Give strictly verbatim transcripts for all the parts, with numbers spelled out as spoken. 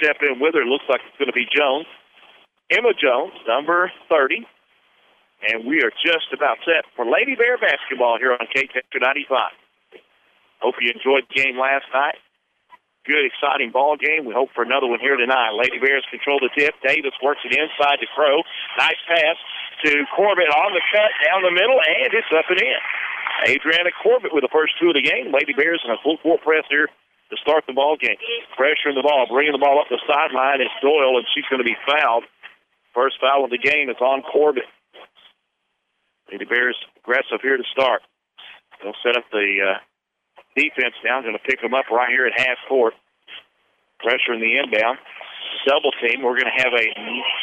step in with her. Looks like it's going to be Jones. Emma Jones, number thirty. And we are just about set for Lady Bear basketball here on K T ninety-five. Hope you enjoyed the game last night. Good, exciting ball game. We hope for another one here tonight. Lady Bears control the tip. Davis works it inside to Crow. Nice pass to Corbett on the cut down the middle, and it's up and in. Adriana Corbett with the first two of the game. Lady Bears in a full court press here to start the ball game. Pressure in the ball, bringing the ball up the sideline is Doyle, and she's going to be fouled. First foul of the game is on Corbett. Lady Bears aggressive here to start. They'll set up the uh, defense down. Going to pick them up right here at half court. Pressure in the inbound. Double team. We're going to have a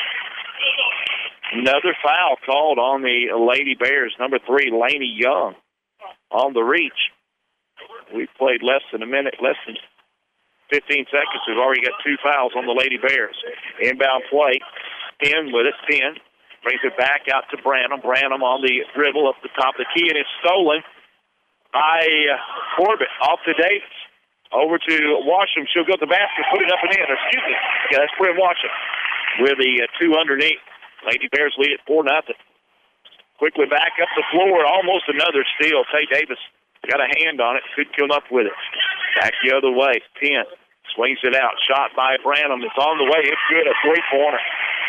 another foul called on the Lady Bears. Number three, Laney Young, on the reach. We've played less than a minute, less than fifteen seconds. We've already got two fouls on the Lady Bears. Inbound play. Penn with it. Penn brings it back out to Branham. Branham on the dribble up the top of the key, and it's stolen by uh, Corbett off to Davis. Over to Washam. She'll go to the basket, put it up and in. Excuse me. Yeah, that's Bryn Washam with the uh, two underneath. Lady Bears lead it four nothing. Quickly back up the floor. Almost another steal. Tay Davis got a hand on it. Could come up with it. Back the other way. Penn swings it out. Shot by Branham. It's on the way. It's good. A three-pointer.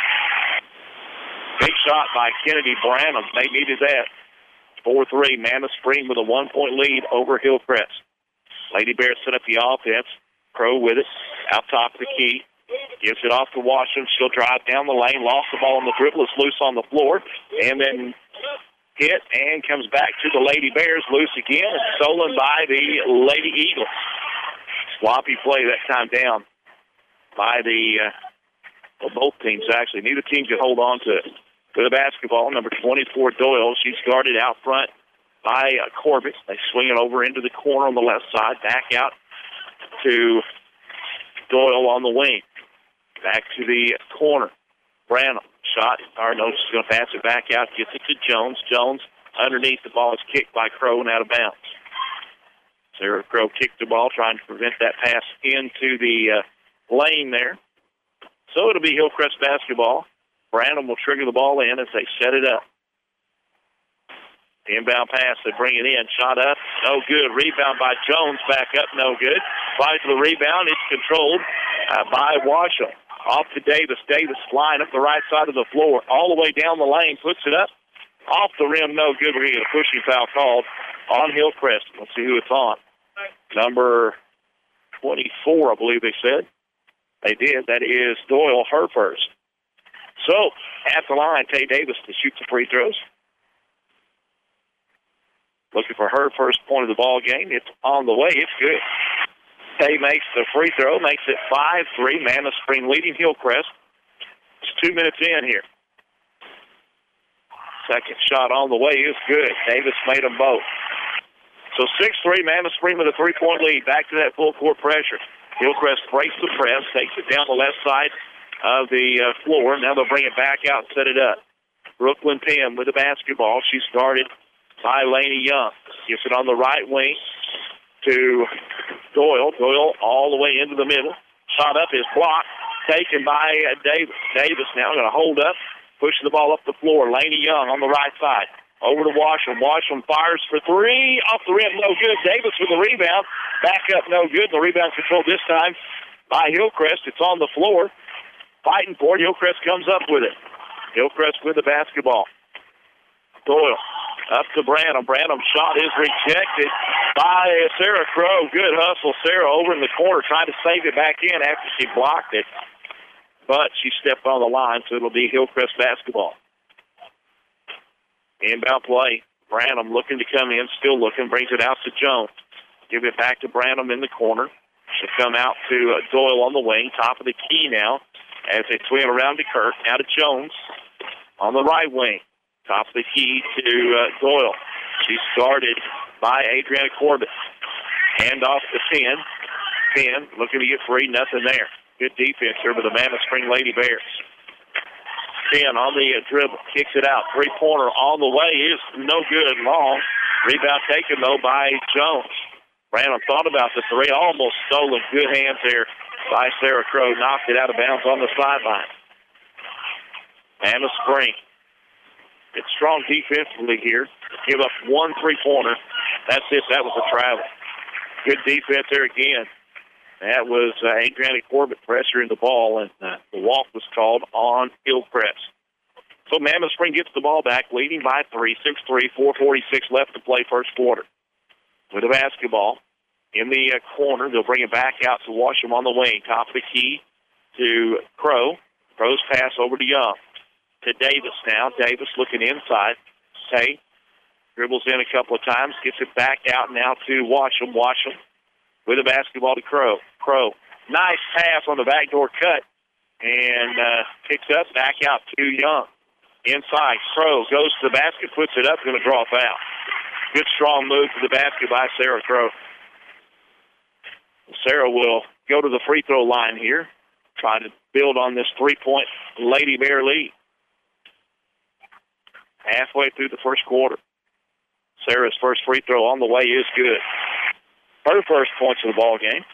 Big shot by Kennedy Branham. They needed that. four three. Nana Spring with a one-point lead over Hillcrest. Lady Bears set up the offense. Crow with it. Out top of the key. Gives it off to Washington. She'll drive down the lane. Lost the ball on the dribble. It's loose on the floor. And then hit and comes back to the Lady Bears. Loose again. It's stolen by the Lady Eagles. Sloppy play that time down by the, uh, well, both teams actually. Neither team could hold on to it. To the basketball, number twenty-four, Doyle. She's guarded out front by uh, Corbett. They swing it over into the corner on the left side. Back out to Doyle on the wing. Back to the corner. Branham. Shot. Or no, she's going to pass it back out. Gets it to Jones. Jones underneath. The ball is kicked by Crow and out of bounds. Sarah Crow kicked the ball, trying to prevent that pass into the uh, lane there. So it'll be Hillcrest basketball. Branham will trigger the ball in as they set it up. The inbound pass, they bring it in. Shot up, no good. Rebound by Jones, back up, no good. Fight for the rebound, it's controlled uh, by Washam. Off to Davis. Davis flying up the right side of the floor, all the way down the lane, puts it up. Off the rim, no good. We're going to get a pushing foul called on Hillcrest. Let's see who it's on. Number twenty-four, I believe they said. They did. That is Doyle, her first. So, at the line, Tay Davis to shoot the free throws. Looking for her first point of the ball game. It's on the way. It's good. Tay makes the free throw, makes it five three. Nana Spring leading Hillcrest. It's two minutes in here. Second shot on the way is good. Davis made them both. So six three, Nana Spring with a three-point lead. Back to that full-court pressure. Hillcrest breaks the press, takes it down the left side of the uh, floor. Now they'll bring it back out and set it up. Brooklyn Penn with the basketball. She's guarded by Laney Young. Gives it on the right wing to Doyle. Doyle all the way into the middle. Shot up is blocked. Taken by uh, Davis. Davis now going to hold up. Pushing the ball up the floor. Laney Young on the right side. Over to Washam. Washam fires for three. Off the rim, no good. Davis with the rebound. Back up, no good. The rebound controlled this time by Hillcrest. It's on the floor. Fighting for it. Hillcrest comes up with it. Hillcrest with the basketball. Doyle up to Branham. Branham shot is rejected by Sarah Crow. Good hustle. Sarah over in the corner trying to save it back in after she blocked it. But she stepped on the line, so it'll be Hillcrest basketball. Inbound play. Branham looking to come in, still looking, brings it out to Jones. Give it back to Branham in the corner. She'll come out to uh, Doyle on the wing, top of the key now. As they swing around to Kirk, now to Jones on the right wing. Top of the key to uh, Doyle. She's guarded by Adriana Corbett. Hand off to Penn. Penn looking to get free, nothing there. Good defense here with the Nana Spring Lady Bears. Penn on the uh, dribble, kicks it out. Three-pointer on the way is no good, long. Rebound taken, though, by Jones. Branham thought about the three, almost stolen. Good hands there by Sarah Crow. Knocked it out of bounds on the sideline. Mammoth Spring. It's strong defensively here. Give up one three-pointer. That's it. That was a travel. Good defense there again. That was uh, Adriana Corbett pressuring the ball, and uh, the walk was called on Hillcrest. So Mammoth Spring gets the ball back, leading by three, six three, four forty-six left to play first quarter. With the basketball in the uh, corner, they'll bring it back out to Washam on the wing. Top of the key to Crow. Crow's pass over to Young. To Davis now. Davis looking inside. Tay dribbles in a couple of times, gets it back out now to Washam. Washam with the basketball to Crow. Crow, nice pass on the backdoor cut, and uh, kicks up back out to Young. Inside, Crow goes to the basket, puts it up, going to draw a foul. Good strong move to the basket by Sarah Crow. Sarah will go to the free throw line here, try to build on this three-point Lady Bear lead. Halfway through the first quarter. Sarah's first free throw on the way is good. Her first points of the ball game.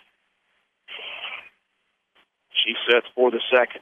She sets for the second.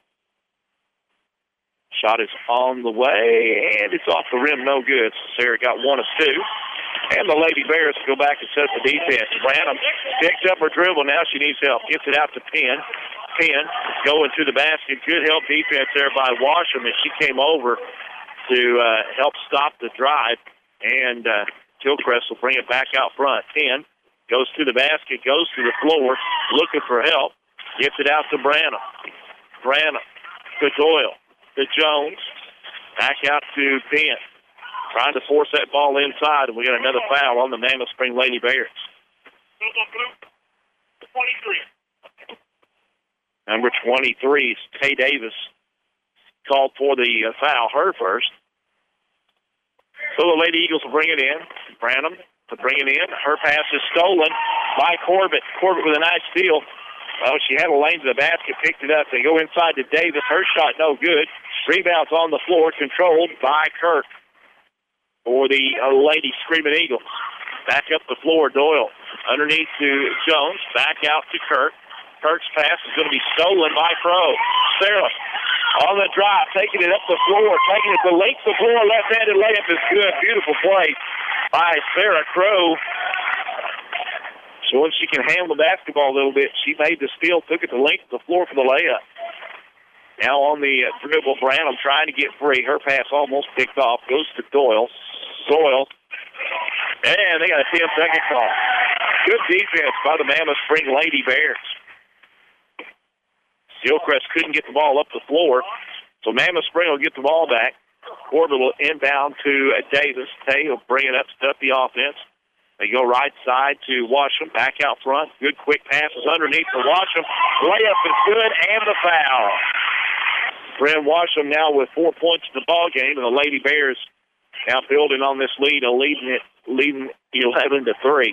Shot is on the way, and it's off the rim, no good. So Sarah got one of two. And the Lady Bears go back and set the defense. Branham picks up her dribble. Now she needs help. Gets it out to Penn. Penn going to the basket. Good help defense there by Washam as she came over to uh, help stop the drive. And uh, Hillcrest will bring it back out front. Penn goes to the basket, goes to the floor, looking for help. Gets it out to Branham. Branham to Doyle. To Jones. Back out to Penn. Trying to force that ball inside, and we got another foul on the Mammoth Spring Lady Bears. Number twenty-three is Tay Davis. Called for the uh, foul, her first. So the Lady Eagles will bring it in. Branham to bring it in. Her pass is stolen by Corbett. Corbett with a nice steal. Well, she had a lane to the basket, picked it up. They go inside to Davis. Her shot no good. Rebounds on the floor, controlled by Kirk. For the uh, Lady Screaming Eagles. Back up the floor, Doyle. Underneath to Jones. Back out to Kirk. Kirk's pass is going to be stolen by Crow. Sarah on the drive, taking it up the floor, taking it to length the floor. Left-handed layup is good. Beautiful play by Sarah Crow. Showing she can handle the basketball a little bit. She made the steal, took it to length the floor for the layup. Now on the uh, dribble, Branham trying to get free. Her pass almost picked off. Goes to Doyle. Doyle. And they got a ten-second call. Good defense by the Mammoth Spring Lady Bears. Hillcrest couldn't get the ball up the floor, so Mammoth Spring will get the ball back. Corbett will inbound to uh, Davis. Tay will bring it up, step the offense. They go right side to Washam, back out front. Good quick passes underneath for Washam. Layup is good, and the foul. Bryn Washam now with four points in the ball game, and the Lady Bears now building on this lead, and leading it, leading eleven to three.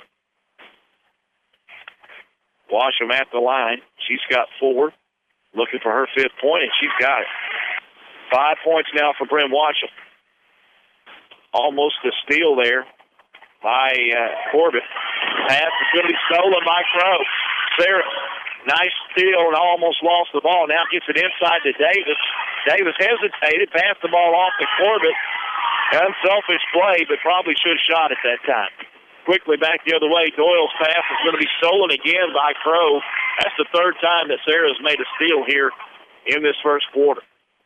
Washam at the line. She's got four, looking for her fifth point, and she's got it. Five points now for Bryn Washam. Almost a steal there by uh, Corbett. Pass is going to be stolen by Crow. Sarah, nice steal and almost lost the ball. Now gets it inside to Davis. Davis hesitated, passed the ball off to Corbett. Unselfish play, but probably should have shot at that time. Quickly back the other way. Doyle's pass is going to be stolen again by Crow. That's the third time that Sarah's made a steal here in this first quarter.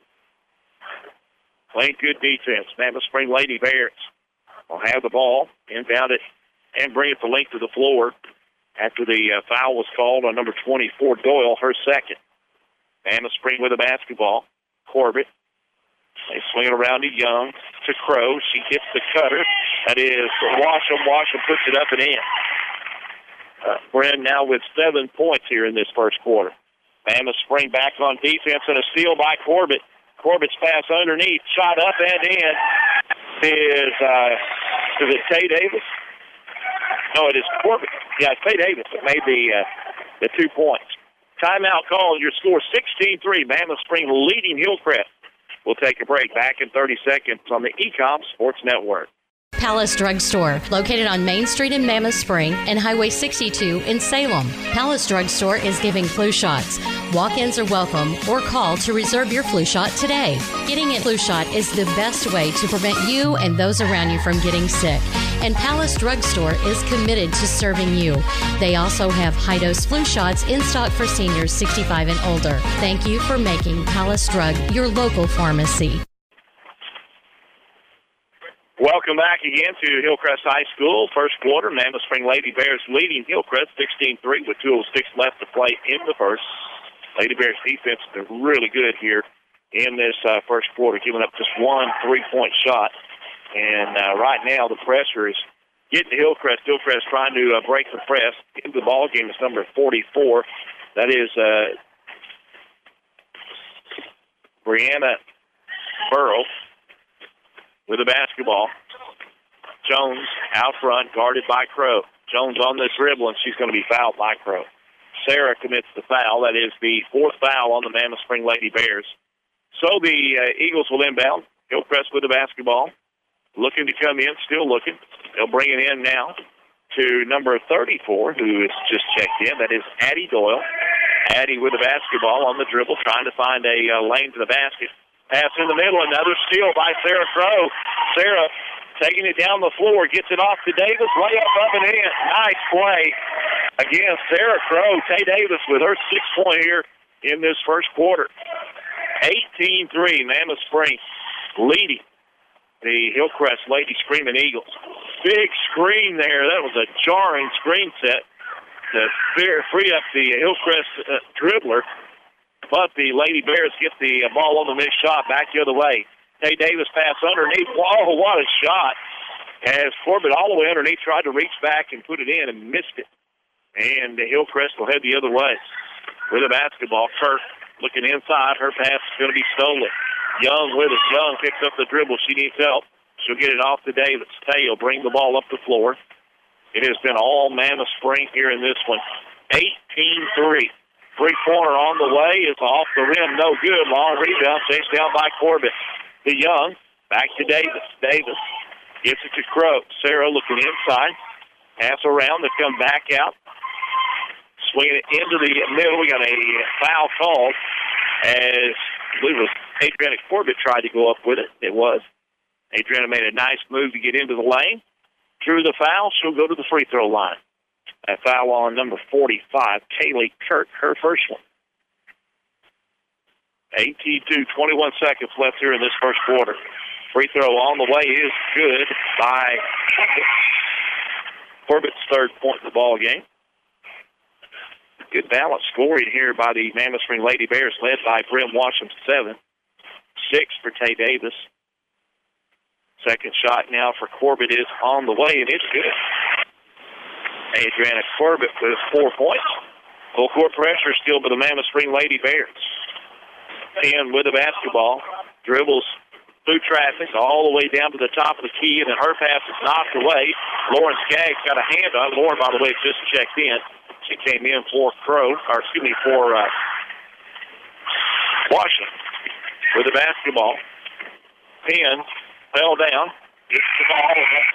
Playing good defense. Mammoth Spring Lady Bears will have the ball, inbound it, and bring it to length of the floor after the uh, foul was called on number twenty-four, Doyle, her second. Mammoth Spring with the basketball. Corbett. They swing it around to Young, to Crow. She hits the cutter. That is Washam. Washam puts it up and in. Uh, Bryn now with seven points here in this first quarter. Mammoth Spring back on defense and a steal by Corbett. Corbett's pass underneath, shot up and in. Is, uh, is it Tay Davis? No, it is Corbett. Yeah, it's Tay Davis that made the, uh, the two points. Timeout call. Your score sixteen three. Mammoth Spring leading Hillcrest. We'll take a break. Back in thirty seconds on the E-Com Sports Network. Palace Drug Store, located on Main Street in Mammoth Spring and Highway sixty-two in Salem. Palace Drug Store is giving flu shots. Walk-ins are welcome or call to reserve your flu shot today. Getting a flu shot is the best way to prevent you and those around you from getting sick. And Palace Drug Store is committed to serving you. They also have high-dose flu shots in stock for seniors sixty-five and older. Thank you for making Palace Drug your local pharmacy. Welcome back again to Hillcrest High School. First quarter, Mammoth Spring Lady Bears leading Hillcrest sixteen three with two oh six left to play in the first. Lady Bears defense has been really good here in this uh, first quarter, giving up just one three-point shot. And uh, right now the pressure is getting to Hillcrest. Hillcrest trying to uh, break the press. Into the ball game is number forty-four. That is uh, Brianna Burrow with the basketball. Jones out front, guarded by Crow. Jones on the dribble, and she's going to be fouled by Crow. Sarah commits the foul. That is the fourth foul on the Mammoth Spring Lady Bears. So the uh, Eagles will inbound. Hillcrest with the basketball. Looking to come in, still looking. They'll bring it in now to number thirty-four, who is just checked in. That is Addie Doyle. Addie with the basketball on the dribble, trying to find a uh, lane to the basket. Pass in the middle, another steal by Sarah Crow. Sarah taking it down the floor, gets it off to Davis, layup up and in. Nice play. Again, Sarah Crow, Tay Davis with her sixth point here in this first quarter. eighteen three, Mammoth Spring leading the Hillcrest Lady Screaming Eagles. Big screen there. That was a jarring screen set to free up the Hillcrest uh, dribbler. But the Lady Bears get the ball on the missed shot back the other way. Tay Davis pass underneath. Whoa, what a shot. As Corbett all the way underneath tried to reach back and put it in and missed it. And the Hillcrest will head the other way with the basketball. Kirk looking inside. Her pass is going to be stolen. Young with it. Young picks up the dribble. She needs help. She'll get it off to Davis. Tay will bring the ball up the floor. It has been all Mammoth Spring here in this one. eighteen three. Three-pointer on the way is off the rim. No good. Long rebound. Chased down by Corbett. To Young. Back to Davis. Davis gets it to Crow. Sarah looking inside. Pass around to come back out. Swinging it into the middle. We got a foul call as I believe it was Adriana Corbett tried to go up with it. It was. Adriana made a nice move to get into the lane. Drew the foul. She'll go to the free throw line. A foul on number forty-five, Kaylee Kirk, her first one. eighteen-two, twenty-one seconds left here in this first quarter. Free throw on the way is good by Corbett's third point in the ball game. Good balance scoring here by the Mammoth Spring Lady Bears, led by Brim Washam, seven. Six for Tay Davis. Second shot now for Corbett is on the way, and it's good. Adriana Corbett with four points. Full court pressure still by the Mammoth Spring Lady Bears. Ten with the basketball. Dribbles through traffic all the way down to the top of the key, and then her pass is knocked away. Lauren Skaggs got a hand on it. Lauren, by the way, just checked in. She came in for Crow, or excuse me, for uh, Washington with the basketball. Penn fell down. Gets the ball.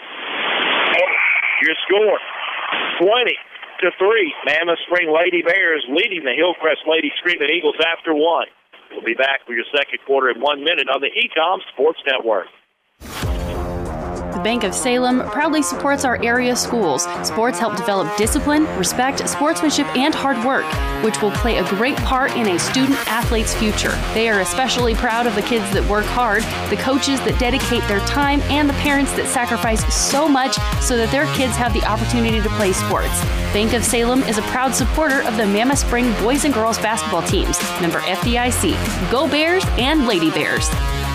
Your score. twenty to three. Mammoth Spring Lady Bears leading the Hillcrest Lady Screaming Eagles after one. We'll be back for your second quarter in one minute on the E-Com Sports Network. The Bank of Salem proudly supports our area schools. Sports help develop discipline, respect, sportsmanship, and hard work, which will play a great part in a student-athlete's future. They are especially proud of the kids that work hard, the coaches that dedicate their time, and the parents that sacrifice so much so that their kids have the opportunity to play sports. Bank of Salem is a proud supporter of the Mammoth Spring boys and girls basketball teams, member F D I C. Go Bears and Lady Bears.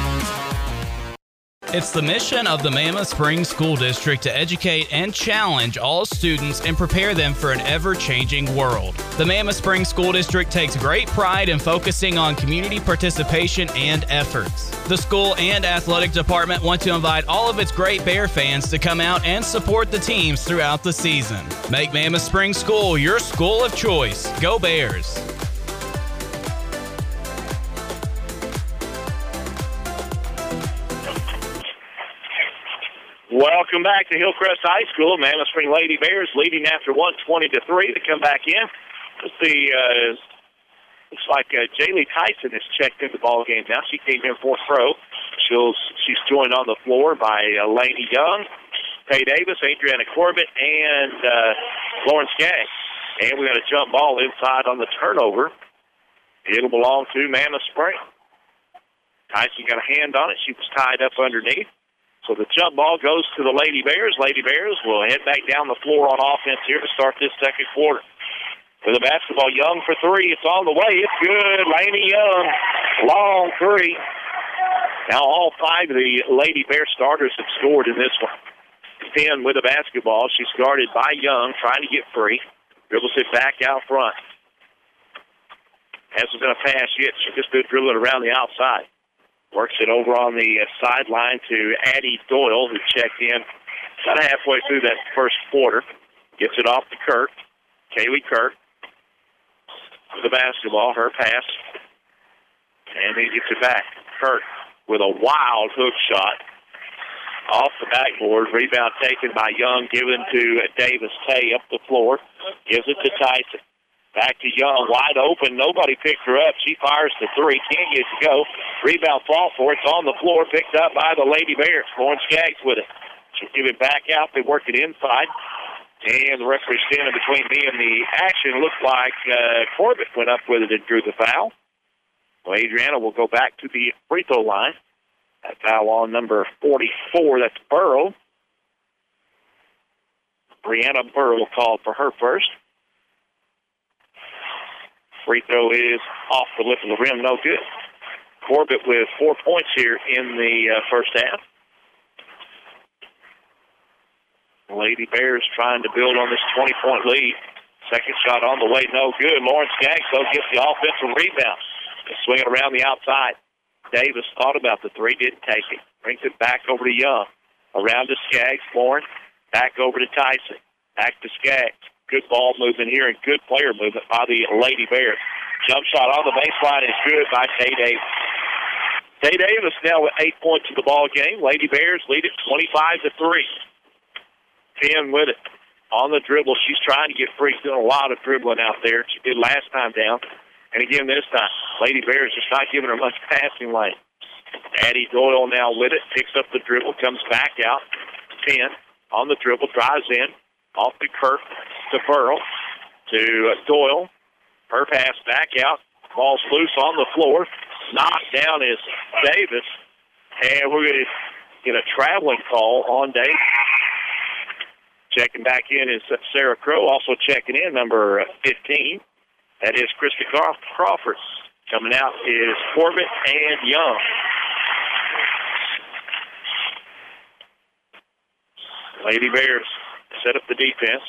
It's the mission of the Mammoth Spring School District to educate and challenge all students and prepare them for an ever-changing world. The Mammoth Spring School District takes great pride in focusing on community participation and efforts. The school and athletic department want to invite all of its great Bear fans to come out and support the teams throughout the season. Make Mammoth Spring School your school of choice. Go Bears! Welcome back to Hillcrest High School. Mammoth Spring Lady Bears leading after one twenty to three to come back in. Let's see, uh, looks like uh, Jaylee Tyson has checked in the ball game now. She came in for throw. She'll, she's joined on the floor by uh, Lainey Young, Tay Davis, Adriana Corbett, and uh, Lauren Skaggs. And we got a jump ball inside on the turnover. It'll belong to Mammoth Spring. Tyson got a hand on it. She was tied up underneath. So the jump ball goes to the Lady Bears. Lady Bears will head back down the floor on offense here to start this second quarter. With the basketball, Young for three. It's on the way. It's good. Lainey Young, long three. Now all five of the Lady Bear starters have scored in this one. Penn with the basketball. She's guarded by Young, trying to get free. Dribbles it back out front. Hasn't been a pass yet. She just been dribbling around the outside. Works it over on the uh, sideline to Addie Doyle, who checked in about halfway through that first quarter. Gets it off to Kirk. Kaylee Kirk with the basketball. Her pass. And he gets it back. Kirk with a wild hook shot off the backboard. Rebound taken by Young, given to uh, Davis Tay up the floor. Gives it to Tyson. Back to Young, wide open. Nobody picked her up. She fires the three. Can't get it to go. Rebound fall for it. It's on the floor, picked up by the Lady Bears. Lauren Skaggs with it. She'll give it back out. They work it inside. And the referee standing between me and the action. Looked like uh, Corbett went up with it and drew the foul. Well, Adriana will go back to the free throw line. That foul on number forty-four. That's Burrow. Brianna Burrow called for her first. Free throw is off the lip of the rim, no good. Corbett with four points here in the uh, first half. Lady Bears trying to build on this twenty-point lead. Second shot on the way, no good. Lauren Skaggs, though, gets the offensive rebound. Swing it around the outside. Davis thought about the three, didn't take it. Brings it back over to Young. Around to Skaggs, Lauren. Back over to Tyson. Back to Skaggs. Good ball movement here and good player movement by the Lady Bears. Jump shot on the baseline is good by Tay Davis. Tay Davis now with eight points in the ball game. Lady Bears lead it twenty-five to three. Penn with it. On the dribble, she's trying to get free. She's doing a lot of dribbling out there. She did last time down. And again this time, Lady Bears just not giving her much passing lane. Addie Doyle now with it. Picks up the dribble, comes back out. Penn on the dribble, drives in. Off to Kirk, to Burrow, to uh, Doyle. Her pass back out. Ball's loose on the floor. Knocked down is Davis. And we're going to get a traveling call on Davis. Checking back in is Sarah Crow. Also checking in, number fifteen. That is Krista Crawford. Coming out is Corbett and Young. Lady Bears set up the defense.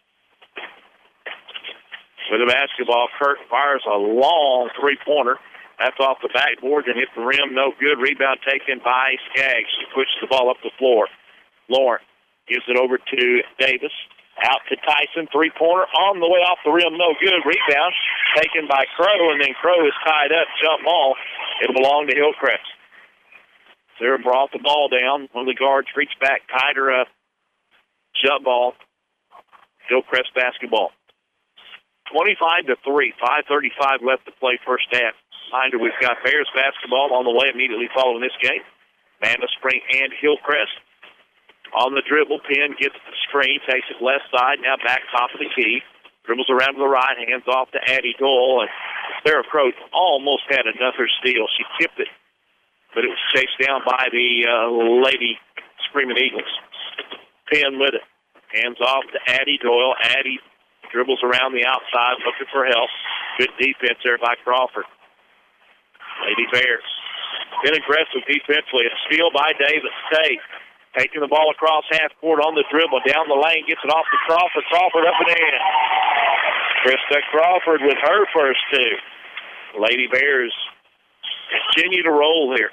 With the basketball, Kirk fires a long three-pointer. That's off the backboard and hit the rim. No good. Rebound taken by Skaggs. She pushes the ball up the floor. Lauren gives it over to Davis. Out to Tyson. Three-pointer on the way off the rim. No good. Rebound taken by Crow, and then Crow is tied up. Jump ball. It'll belong to Hillcrest. Sarah brought the ball down. One of the guards reached back, tied her up. Jump ball. Hillcrest basketball. twenty-five to three. five thirty-five left to play first half. Reminder, we've got Bears basketball on the way immediately following this game. Mammoth Spring and Hillcrest. On the dribble, Penn gets the screen, takes it left side, now back top of the key. Dribbles around to the right, hands off to Addie Doyle, and Sarah Crow almost had another steal. She tipped it, but it was chased down by the uh, Lady Screaming Eagles. Penn with it. Hands off to Addie Doyle. Addie dribbles around the outside, looking for help. Good defense there by Crawford. Lady Bears. Been aggressive defensively. A steal by Davis. Tay taking the ball across half court on the dribble. Down the lane, gets it off to Crawford. Crawford up and in. Krista Crawford with her first two. Lady Bears continue to roll here.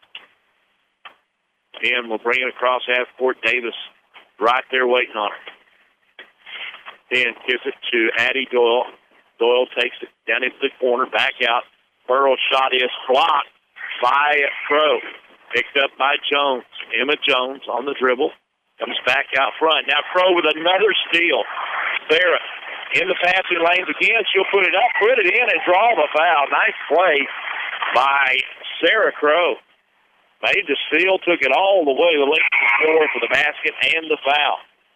Penn will bring it across half court. Davis right there waiting on her. Then gives it to Addie Doyle. Doyle takes it down into the corner, back out. Burrow's shot is blocked by Crow. Picked up by Jones. Emma Jones on the dribble. Comes back out front. Now Crow with another steal. Sarah in the passing lanes again. She'll put it up, put it in, and draw the foul. Nice play by Sarah Crow. Made the steal, took it all the way to the length of the floor for the basket and the foul.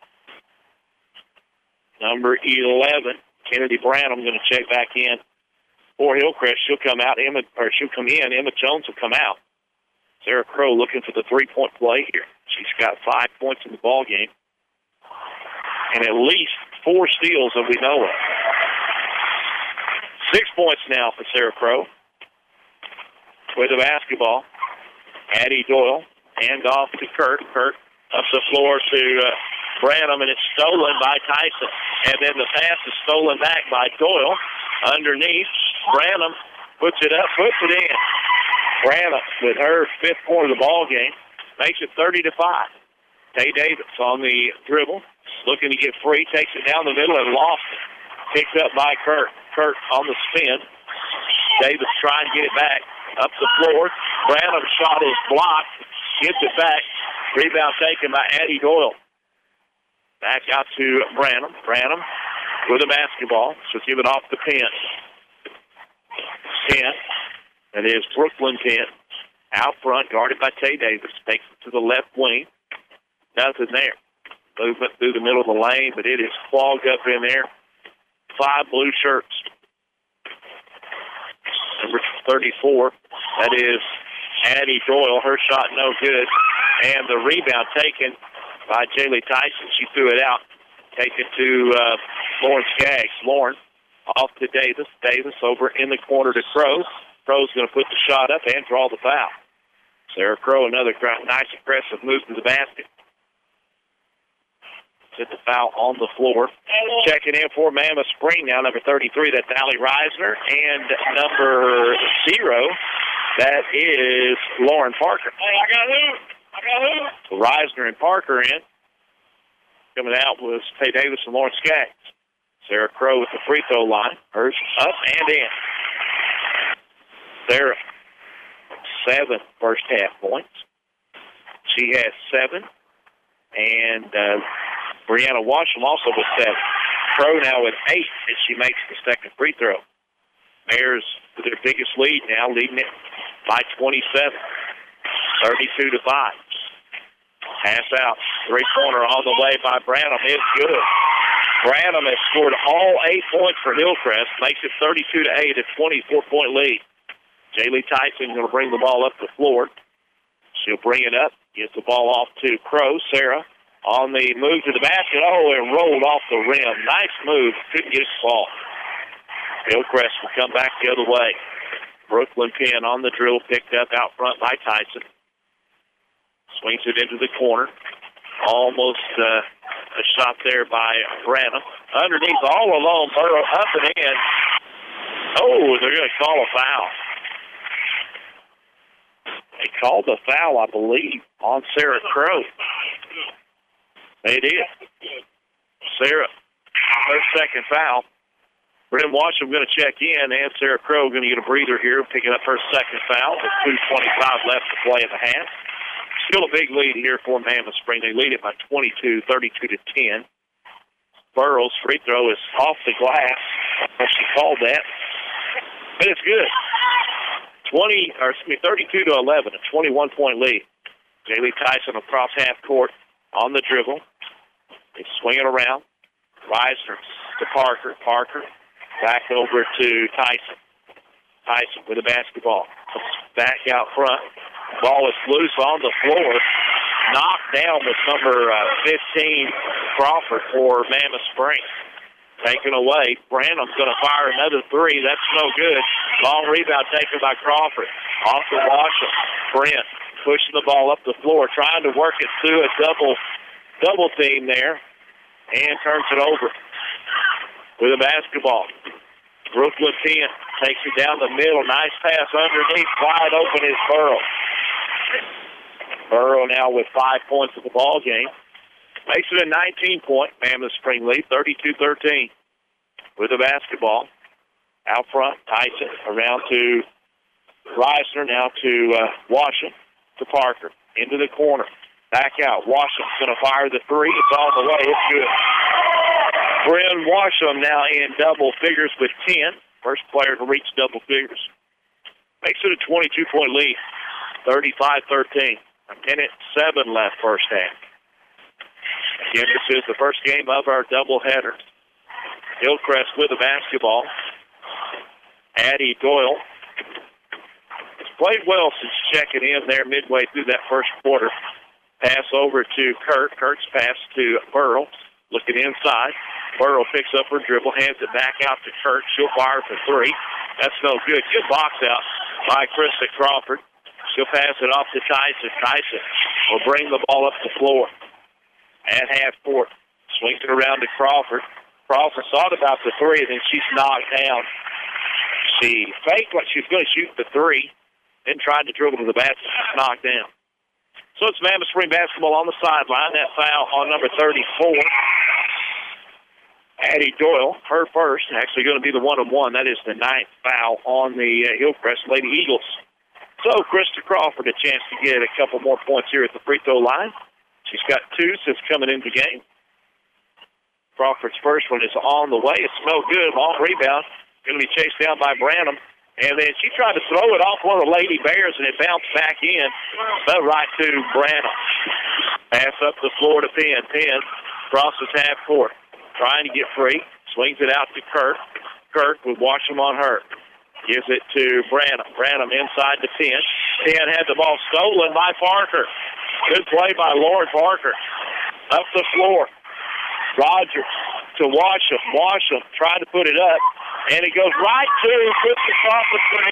Number eleven, Kennedy Branham, going to check back in for Hillcrest. She'll come out. Emma, or she'll come in. Emma Jones will come out. Sarah Crow looking for the three-point play here. She's got five points in the ball game, and at least four steals that we know of. Six points now for Sarah Crow. With the basketball, Addie Doyle, hand off to Kirk. Kirk up the floor to uh, Branham, and it's stolen by Tyson. And then the pass is stolen back by Doyle. Underneath, Branham puts it up, puts it in. Branham, with her fifth point of the ball game, makes it thirty to five. Tay Davis on the dribble, looking to get free, takes it down the middle and lost it. Picked up by Kirk. Kirk on the spin. Davis trying to get it back up the floor. Branham shot is blocked. Gets it back. Rebound taken by Addie Doyle. Back out to Branham. Branham with the basketball. She'll give it off to Penn. Penn. That is Brooklyn Penn. Out front, guarded by Tay Davis. Takes it to the left wing. Nothing there. Movement through the middle of the lane, but it is clogged up in there. Five blue shirts. Number thirty-four, that is Addie Doyle. Her shot no good. And the rebound taken by Jaylee Tyson. She threw it out. Take it to uh, Lauren Skaggs. Lauren off to Davis. Davis over in the corner to Crow. Crow's going to put the shot up and draw the foul. Sarah Crow, another nice aggressive move to the basket. Hit the foul on the floor. Checking in for Mammoth Spring now, number thirty-three, that's Allie Reisner. And number zero, that is Lauren Parker. Hey, I got who? I got who? So Reisner and Parker in. Coming out was Tay Davis and Lauren Skaggs. Sarah Crow with the free throw line. Hers up and in. Sarah, seven first half points. She has seven. And uh, Brianna Washam also with seven. Crow now with eight as she makes the second free throw. Bears with their biggest lead now, leading it by twenty-seven. thirty-two to five. Pass out. Three-pointer all the way by Branham is good. Branham has scored all eight points for Hillcrest. Makes it thirty-two to eight, a twenty-four point lead. Jaylee Tyson going to bring the ball up the floor. She'll bring it up. Gets the ball off to Crow. Sarah on the move to the basket. Oh, it rolled off the rim. Nice move. Couldn't get it to fall. Hillcrest will come back the other way. Brooklyn Penn on the drill, picked up out front by Tyson. Swings it into the corner. Almost uh, a shot there by Branham. Underneath, all alone, Burrow up and in. Oh, they're going to call a foul. They called the foul, I believe, on Sarah Crow. They did. Sarah, her second foul. Brennan Washam going to check in, and Sarah Crow going to get a breather here, picking up her second foul with two twenty-five left to play in the half. Still a big lead here for Mammoth Spring. They lead it by twenty-two, thirty-two to ten. Burrows' free throw is off the glass. She called that, but it's good. Twenty, or excuse me, thirty-two to eleven, a twenty-one point lead. Jaylee Tyson across half court on the dribble. They swing it around. Reisner to Parker. Parker back over to Tyson. Tyson with the basketball. Back out front. Ball is loose on the floor. Knocked down with number uh, fifteen, Crawford, for Mammoth Spring. Taken away. Branham's going to fire another three. That's no good. Long rebound taken by Crawford. Off the Washam. Brent pushing the ball up the floor, trying to work it through a double double team there, and turns it over with a basketball. Brooklyn Penn takes it down the middle. Nice pass underneath. Wide open is Burrow. Burrow now with five points of the ball game. Makes it a nineteen point Mammoth Spring lead, thirty-two thirteen. With the basketball. Out front, Tyson around to Reisner, now to uh, Washam, to Parker. Into the corner. Back out. Washam's going to fire the three. It's on the way. It's good. Bryn Washam now in double figures with ten. First player to reach double figures. Makes it a twenty-two point lead. thirty-five thirteen. A minute seven left first half. Again, this is the first game of our doubleheader. Hillcrest with the basketball. Addie Doyle has played well since checking in there midway through that first quarter. Pass over to Kirk. Kirk's pass to Burrow. Looking inside. Burrow picks up her dribble, hands it back out to Kirk. She'll fire for three. That's no good. Good box out by Krista Crawford. She'll pass it off to Tyson. Tyson will bring the ball up the floor at half court. Swings it around to Crawford. Crawford thought about the three, and then she's knocked down. She faked like she was going to shoot the three, then tried to dribble to the basket. She's knocked down. So it's Mammoth Spring basketball on the sideline. That foul on number thirty-four. Addie Doyle, her first, actually going to be the one and one. That is the ninth foul on the uh, Hillcrest Lady Eagles. So Krista Crawford a chance to get a couple more points here at the free throw line. She's got two since coming into the game. Crawford's first one is on the way. It's no good. Long rebound. Going to be chased down by Branham. And then she tried to throw it off one of the Lady Bears, and it bounced back in, but right to Branham. Pass up the floor to Penn. Penn crosses half court, trying to get free. Swings it out to Kirk. Kirk with Washam on her. Gives it to Branham. Branham inside to Penn. Penn had the ball stolen by Parker. Good play by Lauren Parker. Up the floor. Rogers to Washam. Washam trying to put it up. And it goes right to Krista Crawford.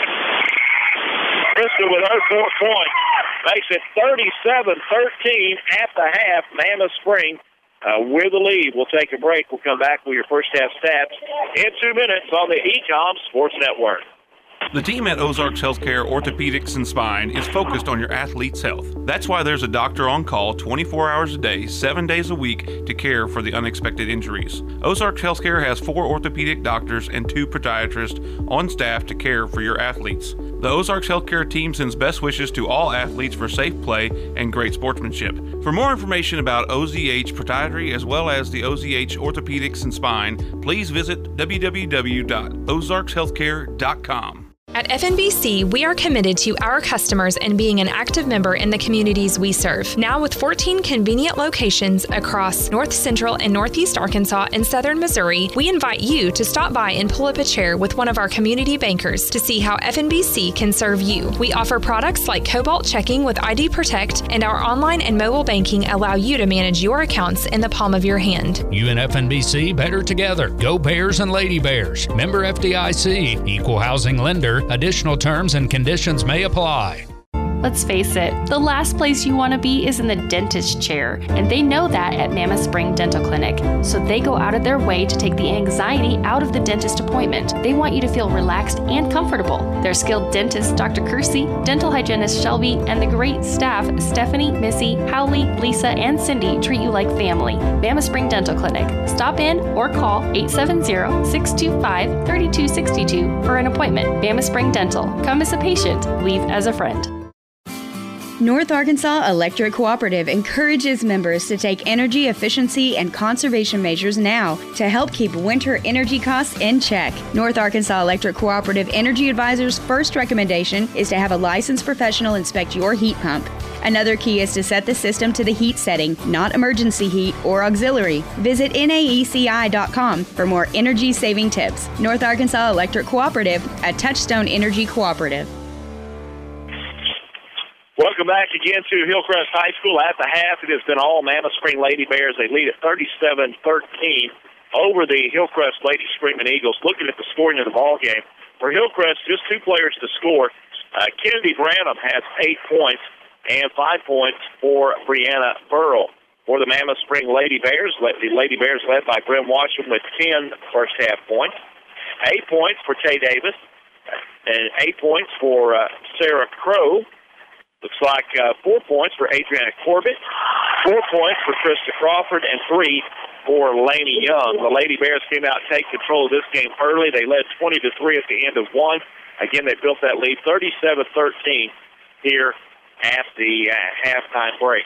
Krista with her fourth point. Makes it thirty-seven thirteen at the half. Mammoth Spring uh, with the lead. We'll take a break. We'll come back with your first half stats in two minutes on the Ecom Sports Network. The team at Ozarks Healthcare Orthopedics and Spine is focused on your athlete's health. That's why there's a doctor on call twenty-four hours a day, seven days a week to care for the unexpected injuries. Ozarks Healthcare has four orthopedic doctors and two podiatrists on staff to care for your athletes. The Ozarks Healthcare team sends best wishes to all athletes for safe play and great sportsmanship. For more information about O Z H Podiatry as well as the O Z H Orthopedics and Spine, please visit w w w dot ozarks healthcare dot com. At F N B C, we are committed to our customers and being an active member in the communities we serve. Now with fourteen convenient locations across North Central and Northeast Arkansas and Southern Missouri, we invite you to stop by and pull up a chair with one of our community bankers to see how F N B C can serve you. We offer products like Cobalt Checking with I D Protect, and our online and mobile banking allow you to manage your accounts in the palm of your hand. You and F N B C better together. Go Bears and Lady Bears. Member F D I C. Equal housing lender. Additional terms and conditions may apply. Let's face it, the last place you want to be is in the dentist chair, and they know that at Mammoth Spring Dental Clinic, so they go out of their way to take the anxiety out of the dentist appointment. They want you to feel relaxed and comfortable. Their skilled dentist, Doctor Kersey, dental hygienist Shelby, and the great staff, Stephanie, Missy, Howley, Lisa, and Cindy, treat you like family. Mammoth Spring Dental Clinic. Stop in or call eight seven zero, six two five, three two six two for an appointment. Mammoth Spring Dental. Come as a patient, leave as a friend. North Arkansas Electric Cooperative encourages members to take energy efficiency and conservation measures now to help keep winter energy costs in check. North Arkansas Electric Cooperative Energy Advisor's first recommendation is to have a licensed professional inspect your heat pump. Another key is to set the system to the heat setting, not emergency heat or auxiliary. Visit N A E C I dot com for more energy-saving tips. North Arkansas Electric Cooperative, a Touchstone Energy Cooperative. Welcome back again to Hillcrest High School. At the half, it has been all Mammoth Spring Lady Bears. They lead at thirty-seven thirteen over the Hillcrest Lady Screaming Eagles. Looking at the scoring of the ball game, for Hillcrest, just two players to score. Uh, Kennedy Branham has eight points and five points for Brianna Burrow. For the Mammoth Spring Lady Bears, the Lady Bears led by Bryn Washam with ten first half points. Eight points for Tay Davis, and eight points for uh, Sarah Crow. Looks like uh, four points for Adriana Corbett, four points for Krista Crawford, and three for Lainey Young. The Lady Bears came out and take control of this game early. They led twenty to three at the end of one. Again, they built that lead thirty-seven thirteen here at the uh, halftime break.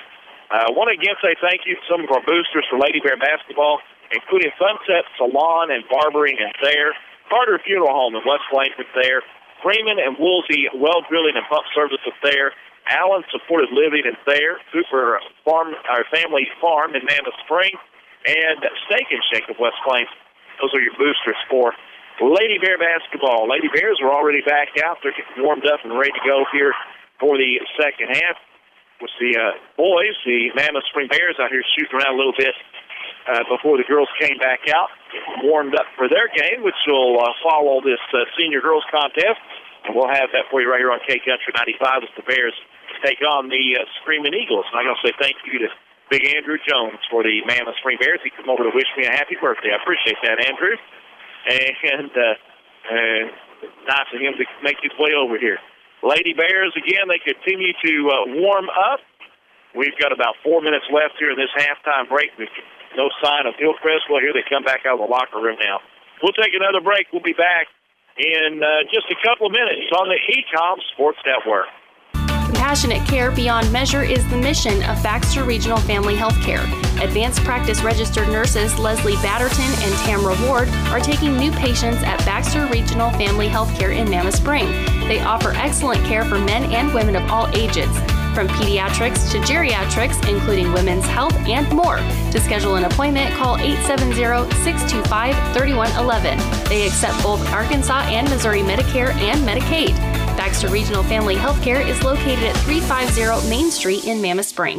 I uh, want to again say thank you to some of our boosters for Lady Bear basketball, including Sunset Salon and Barbering and Thayer, Carter Funeral Home in West Plains and Thayer, Freeman and Woolsey Well Drilling and Pump Service of Thayer, Allen Supported Living in Thayer, Cooper Farm, our Family Farm in Mammoth Spring, and Steak and Shake of West Plains. Those are your boosters for Lady Bear basketball. Lady Bears are already back out. They're getting warmed up and ready to go here for the second half. With the uh, boys, the Mammoth Spring Bears out here shooting around a little bit uh, before the girls came back out, warmed up for their game, which will uh, follow this uh, senior girls contest. And we'll have that for you right here on K-Country ninety-five as the Bears take on the uh, Screaming Eagles. And I'm going to say thank you to Big Andrew Jones for the Mammoth Spring Bears. He came over to wish me a happy birthday. I appreciate that, Andrew. And uh, uh, nice of him to make his way over here. Lady Bears, again, they continue to uh, warm up. We've got about four minutes left here in this halftime break. No sign of Hillcrest. Well, here they come back out of the locker room now. We'll take another break. We'll be back in uh, just a couple of minutes on the E COM Sports Network. Compassionate care beyond measure is the mission of Baxter Regional Family Healthcare. Advanced practice registered nurses Leslie Batterton and Tamra Ward are taking new patients at Baxter Regional Family Healthcare in Mammoth Spring. They offer excellent care for men and women of all ages, from pediatrics to geriatrics, including women's health and more. To schedule an appointment, call eight seven zero, six two five, three one one one. They accept both Arkansas and Missouri Medicare and Medicaid. Baxter Regional Family Healthcare is located at three fifty Main Street in Mammoth Spring.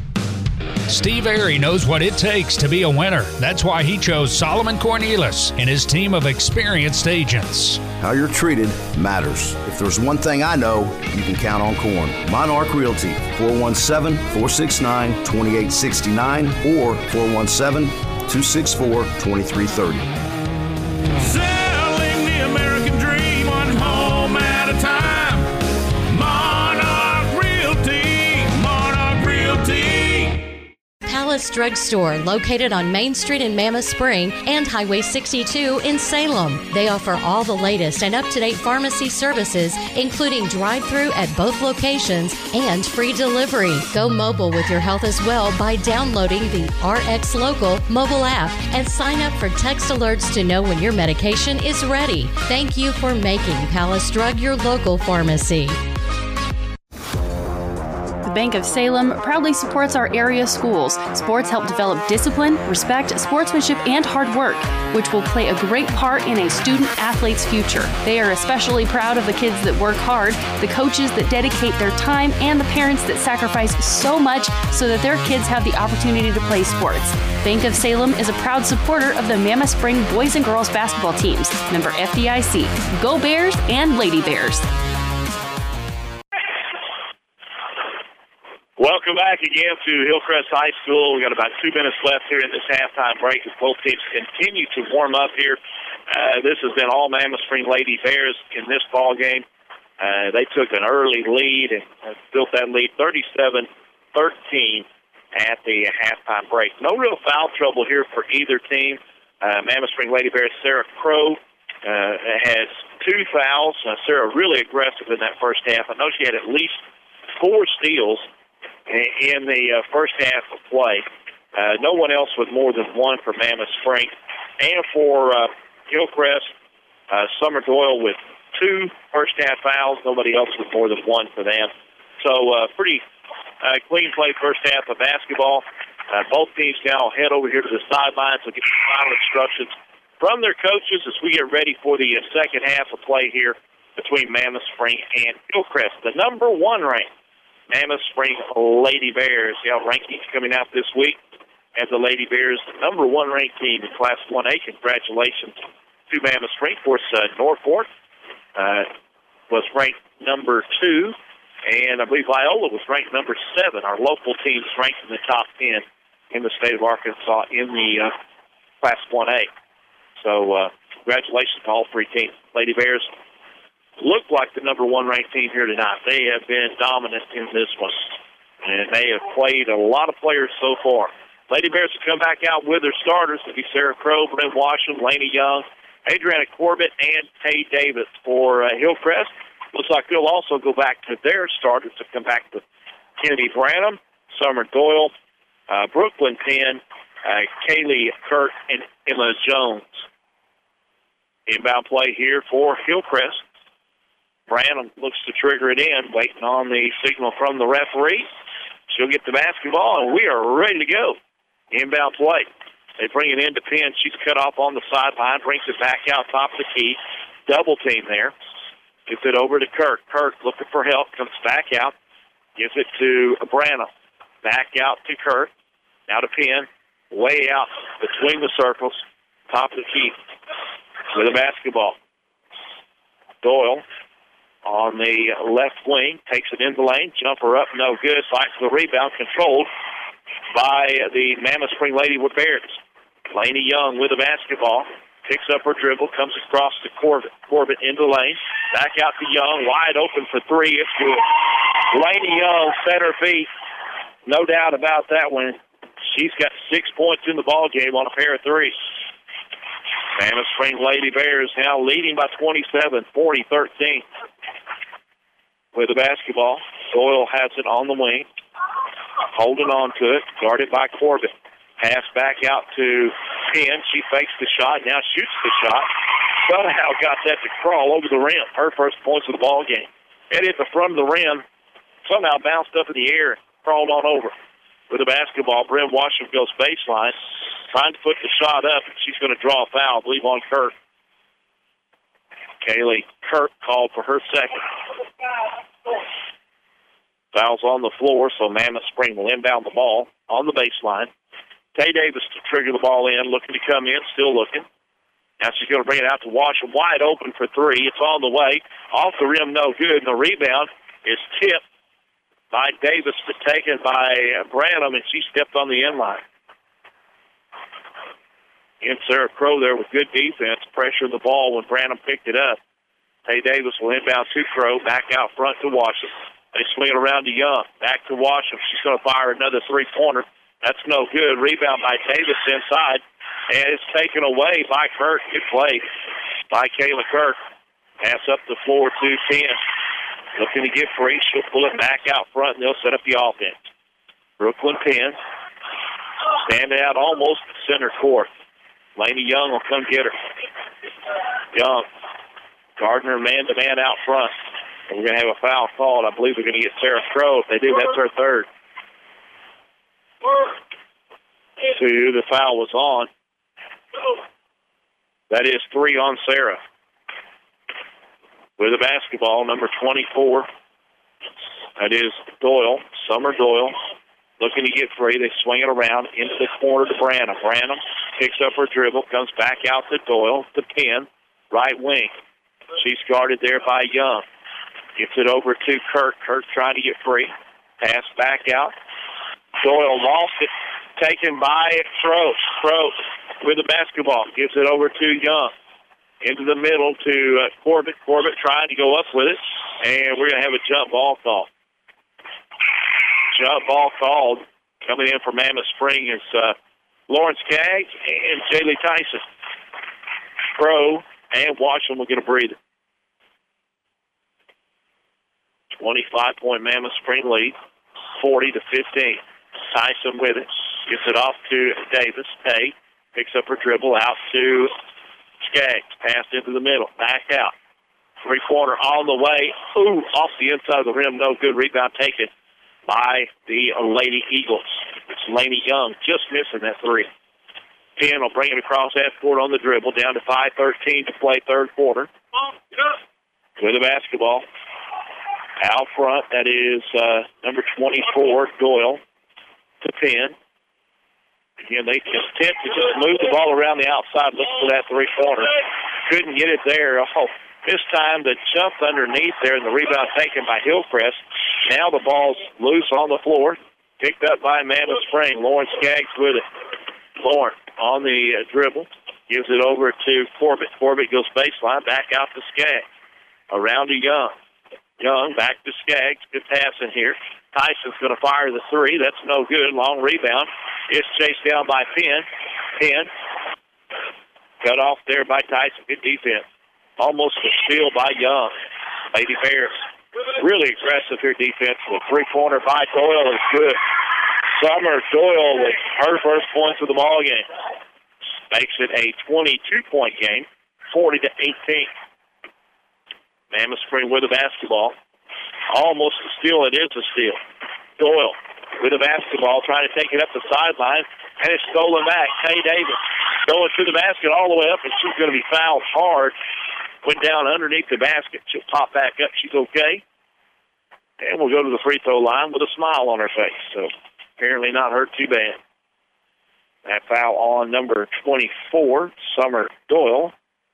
Steve Airy knows what it takes to be a winner. That's why he chose Solomon Cornelius and his team of experienced agents. How you're treated matters. If there's one thing I know, you can count on Corn. Monarch Realty, four one seven, four six nine, two eight six nine or four one seven, two six four, two three three zero. Selling the American dream, one home at a time. Monarch Realty, Monarch Realty. Palace Drug Store, located on Main Street in Mammoth Spring and Highway sixty-two in Salem. They offer all the latest and up-to-date pharmacy services, including drive-through at both locations and free delivery. Go mobile with your health as well by downloading the R X Local mobile app and sign up for text alerts to know when your medication is ready. Thank you for making Palace Drug your local pharmacy. The Bank of Salem proudly supports our area schools. Sports help develop discipline, respect, sportsmanship, and hard work, which will play a great part in a student-athlete's future. They are especially proud of the kids that work hard, the coaches that dedicate their time, and the parents that sacrifice so much so that their kids have the opportunity to play sports. Bank of Salem is a proud supporter of the Mammoth Spring boys and girls basketball teams, member F D I C. Go Bears and Lady Bears. Welcome back again to Hillcrest High School. We've got about two minutes left here in this halftime break as both teams continue to warm up here. Uh, this has been all Mammoth Spring Lady Bears in this ball game. Uh, they took an early lead and uh, built that lead thirty-seven thirteen at the halftime break. No real foul trouble here for either team. Uh, Mammoth Spring Lady Bears Sarah Crow uh, has two fouls. Uh, Sarah really aggressive in that first half. I know she had at least four steals in the uh, first half of play. Uh, no one else with more than one for Mammoth Spring. And for uh, Hillcrest, uh, Summer Doyle with two first-half fouls. Nobody else with more than one for them. So uh, pretty uh, clean play first half of basketball. Uh, both teams now head over here to the sidelines to get the final instructions from their coaches as we get ready for the uh, second half of play here between Mammoth Spring and Hillcrest. The number one ranked Mammoth Spring Lady Bears. The rankings coming out this week as the Lady Bears, number one ranked team in Class one A. Congratulations to Mammoth Spring. Of course, uh, Norfolk uh, was ranked number two, and I believe Viola was ranked number seven. Our local teams ranked in the top ten in the state of Arkansas in the uh, Class one A. So uh, congratulations to all three teams. Lady Bears look like the number one ranked team here tonight. They have been dominant in this one, and they have played a lot of players so far. Lady Bears will come back out with their starters. It'll be Sarah Crow, Brent Washington, Laney Young, Adriana Corbett, and Tay Davis for uh, Hillcrest. Looks like they'll also go back to their starters to come back to Kennedy Branham, Summer Doyle, uh, Brooklyn Penn, uh, Kaylee Kirk, and Emma Jones. Inbound play here for Hillcrest. Branham looks to trigger it in, waiting on the signal from the referee. She'll get the basketball, and we are ready to go. Inbound play. They bring it in to Penn. She's cut off on the sideline, brings it back out top of the key. Double team there. Gets it over to Kirk. Kirk looking for help, comes back out. Gives it to Branham. Back out to Kirk. Now to Penn. Way out between the circles. Top of the key with a basketball. Doyle on the left wing. Takes it in the lane. Jumper up, no good. Fights the rebound. Controlled by the Mammoth Spring Lady Bears. Laney Young with the basketball. Picks up her dribble. Comes across to Corbett. Corbett into the lane. Back out to Young. Wide open for three. It's good. Laney Young set her feet. No doubt about that one. She's got six points in the ball game on a pair of threes. Mammoth Spring Lady Bears now leading by twenty-seven, forty thirteen. With the basketball. Doyle has it on the wing. Holding on to it. Guarded by Corbett. Pass back out to Penn. She fakes the shot. Now shoots the shot. Somehow got that to crawl over the rim. Her first points of the ball game. It hit the front of the rim. Somehow bounced up in the air and crawled on over. With the basketball, Bryn Washam goes baseline. Trying to put the shot up. She's going to draw a foul, I believe, on Kirk. Kaylee Kirk called for her second. Foul's on the floor, so Mammoth Spring will inbound the ball on the baseline. Tay Davis to trigger the ball in, looking to come in, still looking. Now she's going to bring it out to Washam, wide open for three. It's on the way. Off the rim, no good. And the rebound is tipped by Davis, but taken by Branham, and she stepped on the inline. And Sarah Crow there with good defense, pressured the ball when Branham picked it up. Tay Davis will inbound to Crow, back out front to Washam. They swing it around to Young, back to Washam. She's going to fire another three-pointer. That's no good. Rebound by Davis inside, and it's taken away by Kirk. Good play by Kayla Kirk. Pass up the floor to Penn. Looking to get free. She'll pull it back out front, and they'll set up the offense. Brooklyn Penn standing out almost center court. Laney Young will come get her. Young, Gardner man-to-man out front. And we're going to have a foul called. I believe we're going to get Sarah Crow. If they do, that's her third. Two, the foul was on. That is three on Sarah. With the basketball, number twenty-four. That is Doyle, Summer Doyle. Looking to get free. They swing it around into the corner to Branham. Branham picks up her dribble, comes back out to Doyle, to Penn, right wing. She's guarded there by Young. Gets it over to Kirk. Kirk trying to get free. Pass back out. Doyle lost it. Taken by Crow. Crow with the basketball. Gives it over to Young. Into the middle to uh, Corbett. Corbett trying to go up with it. And we're going to have a jump ball call. Jump ball called. Coming in from Mammoth Spring is uh, Lawrence Skaggs and Jaylee Tyson. Crow and Washington will get a breather. twenty-five point Mammoth Spring lead, forty to fifteen. Tyson with it. Gets it off to Davis. Tay picks up her dribble out to Skaggs. Passed into the middle. Back out. Three-quarter on the way. Ooh, off the inside of the rim. No good. Rebound taken by the Lady Eagles. It's Laney Young just missing that three. Penn will bring it across that court on the dribble. Down to five thirteen to play third quarter. With the basketball. Out front, that is uh, number twenty-four, Doyle, to Penn. Again, they just tend to just move the ball around the outside, looking for that three-pointer. Couldn't get it there. Oh, this time the jump underneath there, and the rebound taken by Hillcrest. Now the ball's loose on the floor, picked up by Mammoth Spring. Lawrence Skaggs with it. Lawrence on the uh, dribble, gives it over to Corbett. Corbett goes baseline, back out to Skaggs. Around to Young. Young back to Skaggs. Good pass in here. Tyson's going to fire the three. That's no good. Long rebound. It's chased down by Penn. Penn cut off there by Tyson. Good defense. Almost a steal by Young. Lady Bears really aggressive here defensively. Three-pointer by Doyle is good. Summer Doyle with her first points of the ball game. Makes it a twenty-two point game, forty to eighteen. Mammoth Spring with the basketball. Almost a steal. It is a steal. Doyle with the basketball, trying to take it up the sideline, and it's stolen back. Tay Davis going to the basket all the way up, and she's going to be fouled hard. Went down underneath the basket. She'll pop back up. She's okay. And we'll go to the free throw line with a smile on her face. So apparently not hurt too bad. That foul on number twenty-four, Summer Doyle.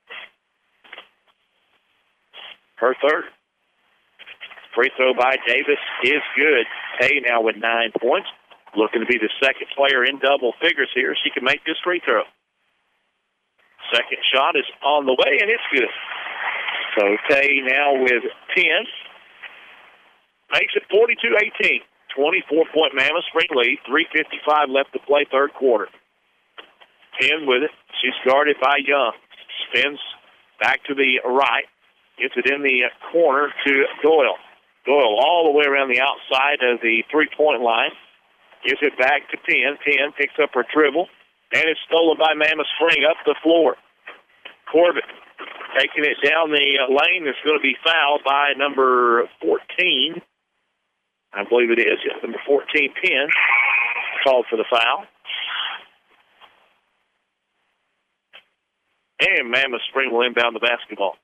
Her third. Free throw by Davis is good. Tay now with nine points. Looking to be the second player in double figures here. She can make this free throw. Second shot is on the way, and it's good. So Tay now with ten. Makes it forty-two eighteen. twenty-four point Mammoth Spring lead. three fifty-five left to play third quarter. ten with it. She's guarded by Young. Spins back to the right. Gets it in the corner to Doyle. Doyle all the way around the outside of the three-point line. Gives it back to Penn. Penn picks up her dribble. And it's stolen by Mammoth Spring up the floor. Corbett taking it down the lane. It's going to be fouled by number fourteen. I believe it is. Yeah, number fourteen, Penn, called for the foul. And Mammoth Spring will inbound the basketball.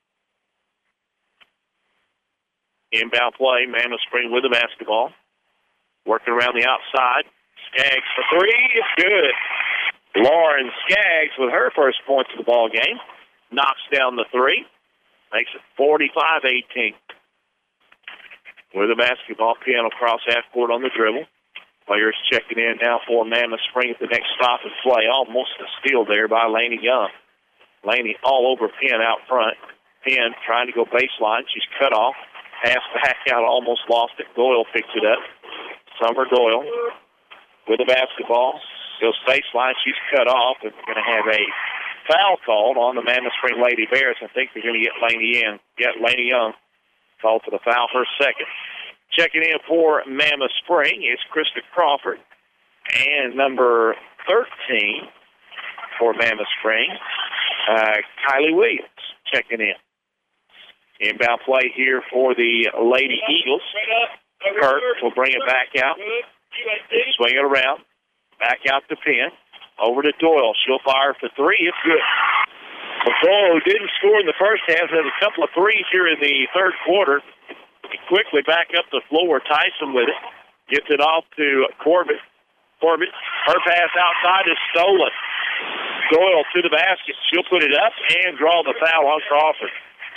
Inbound play, Mammoth Spring with the basketball. Working around the outside. Skaggs for three. It's good. Lauren Skaggs with her first points of the ball game. Knocks down the three. Makes it forty-five eighteen. With the basketball, Penn across half court on the dribble. Players checking in now for Mammoth Spring at the next stop and play. Almost a steal there by Laney Young. Laney all over Penn out front. Penn trying to go baseline. She's cut off. Pass back out, almost lost it. Doyle picks it up. Summer Doyle with the basketball. Goes baseline. She's cut off. And we're going to have a foul called on the Mammoth Spring Lady Bears. I think they're going to get Laney in. Get Laney Young called for the foul, her second. Checking in for Mammoth Spring is Krista Crawford. And number thirteen for Mammoth Spring, uh, Kylie Williams checking in. Inbound play here for the Lady Eagles. Kirk will bring it back out. Swing it around. Back out to Penn. Over to Doyle. She'll fire for three. It's good. Doyle, who didn't score in the first half, has a couple of threes here in the third quarter. Quickly back up the floor. Tyson with it. Gets it off to Corbett. Corbett. Her pass outside is stolen. Doyle to the basket. She'll put it up and draw the foul on Crawford.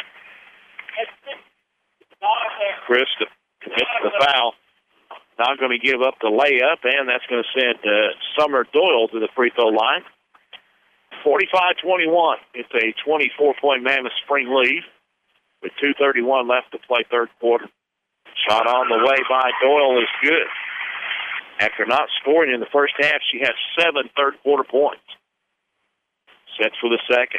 Krista gets the foul. Not going to give up the layup, and that's going to send uh, Summer Doyle to the free throw line. forty-five twenty-one. It's a twenty-four point Mammoth Spring lead with two thirty-one left to play third quarter. Shot on the way by Doyle is good. After not scoring in the first half, she has seven third quarter points. Sets for the second.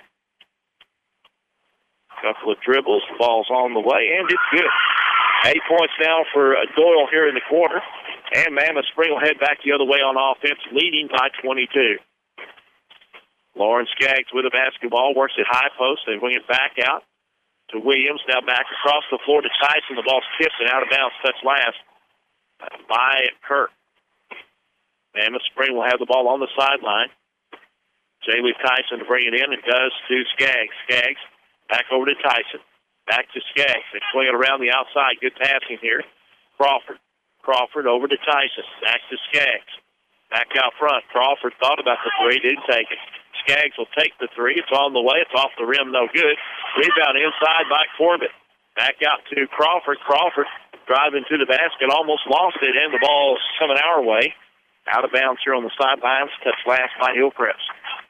Couple of dribbles, the ball's on the way, and it's good. Eight points now for Doyle here in the quarter, and Mammoth Spring will head back the other way on offense, leading by twenty-two. Lauren Skaggs with the basketball, works at high post. They bring it back out to Williams, now back across the floor to Tyson. The ball's tipped and out of bounds, touched last by Kirk. Mammoth Spring will have the ball on the sideline. Jaylee Tyson to bring it in, and does to Skaggs. Skaggs back over to Tyson. Back to Skaggs. They swing it around the outside. Good passing here. Crawford. Crawford over to Tyson. Back to Skaggs. Back out front. Crawford thought about the three. Didn't take it. Skaggs will take the three. It's on the way. It's off the rim. No good. Rebound inside by Corbett. Back out to Crawford. Crawford driving to the basket. Almost lost it, and the ball's coming our way. Out of bounds here on the sidelines. Touched last by Hillcrest.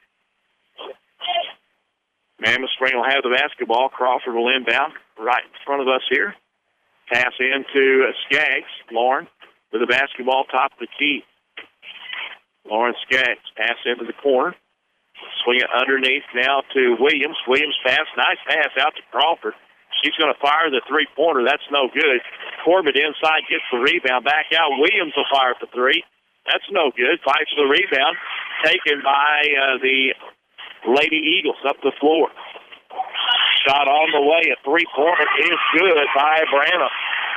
Mammoth Spring will have the basketball. Crawford will inbound right in front of us here. Pass into Skaggs. Lauren with the basketball, top of the key. Lauren Skaggs pass into the corner. Swing it underneath now to Williams. Williams pass. Nice pass out to Crawford. She's going to fire the three-pointer. That's no good. Corbett inside gets the rebound. Back out. Williams will fire for three. That's no good. Fights for the rebound. Taken by uh, the Lady Eagles up the floor. Shot on the way. A three-pointer is good by Branham.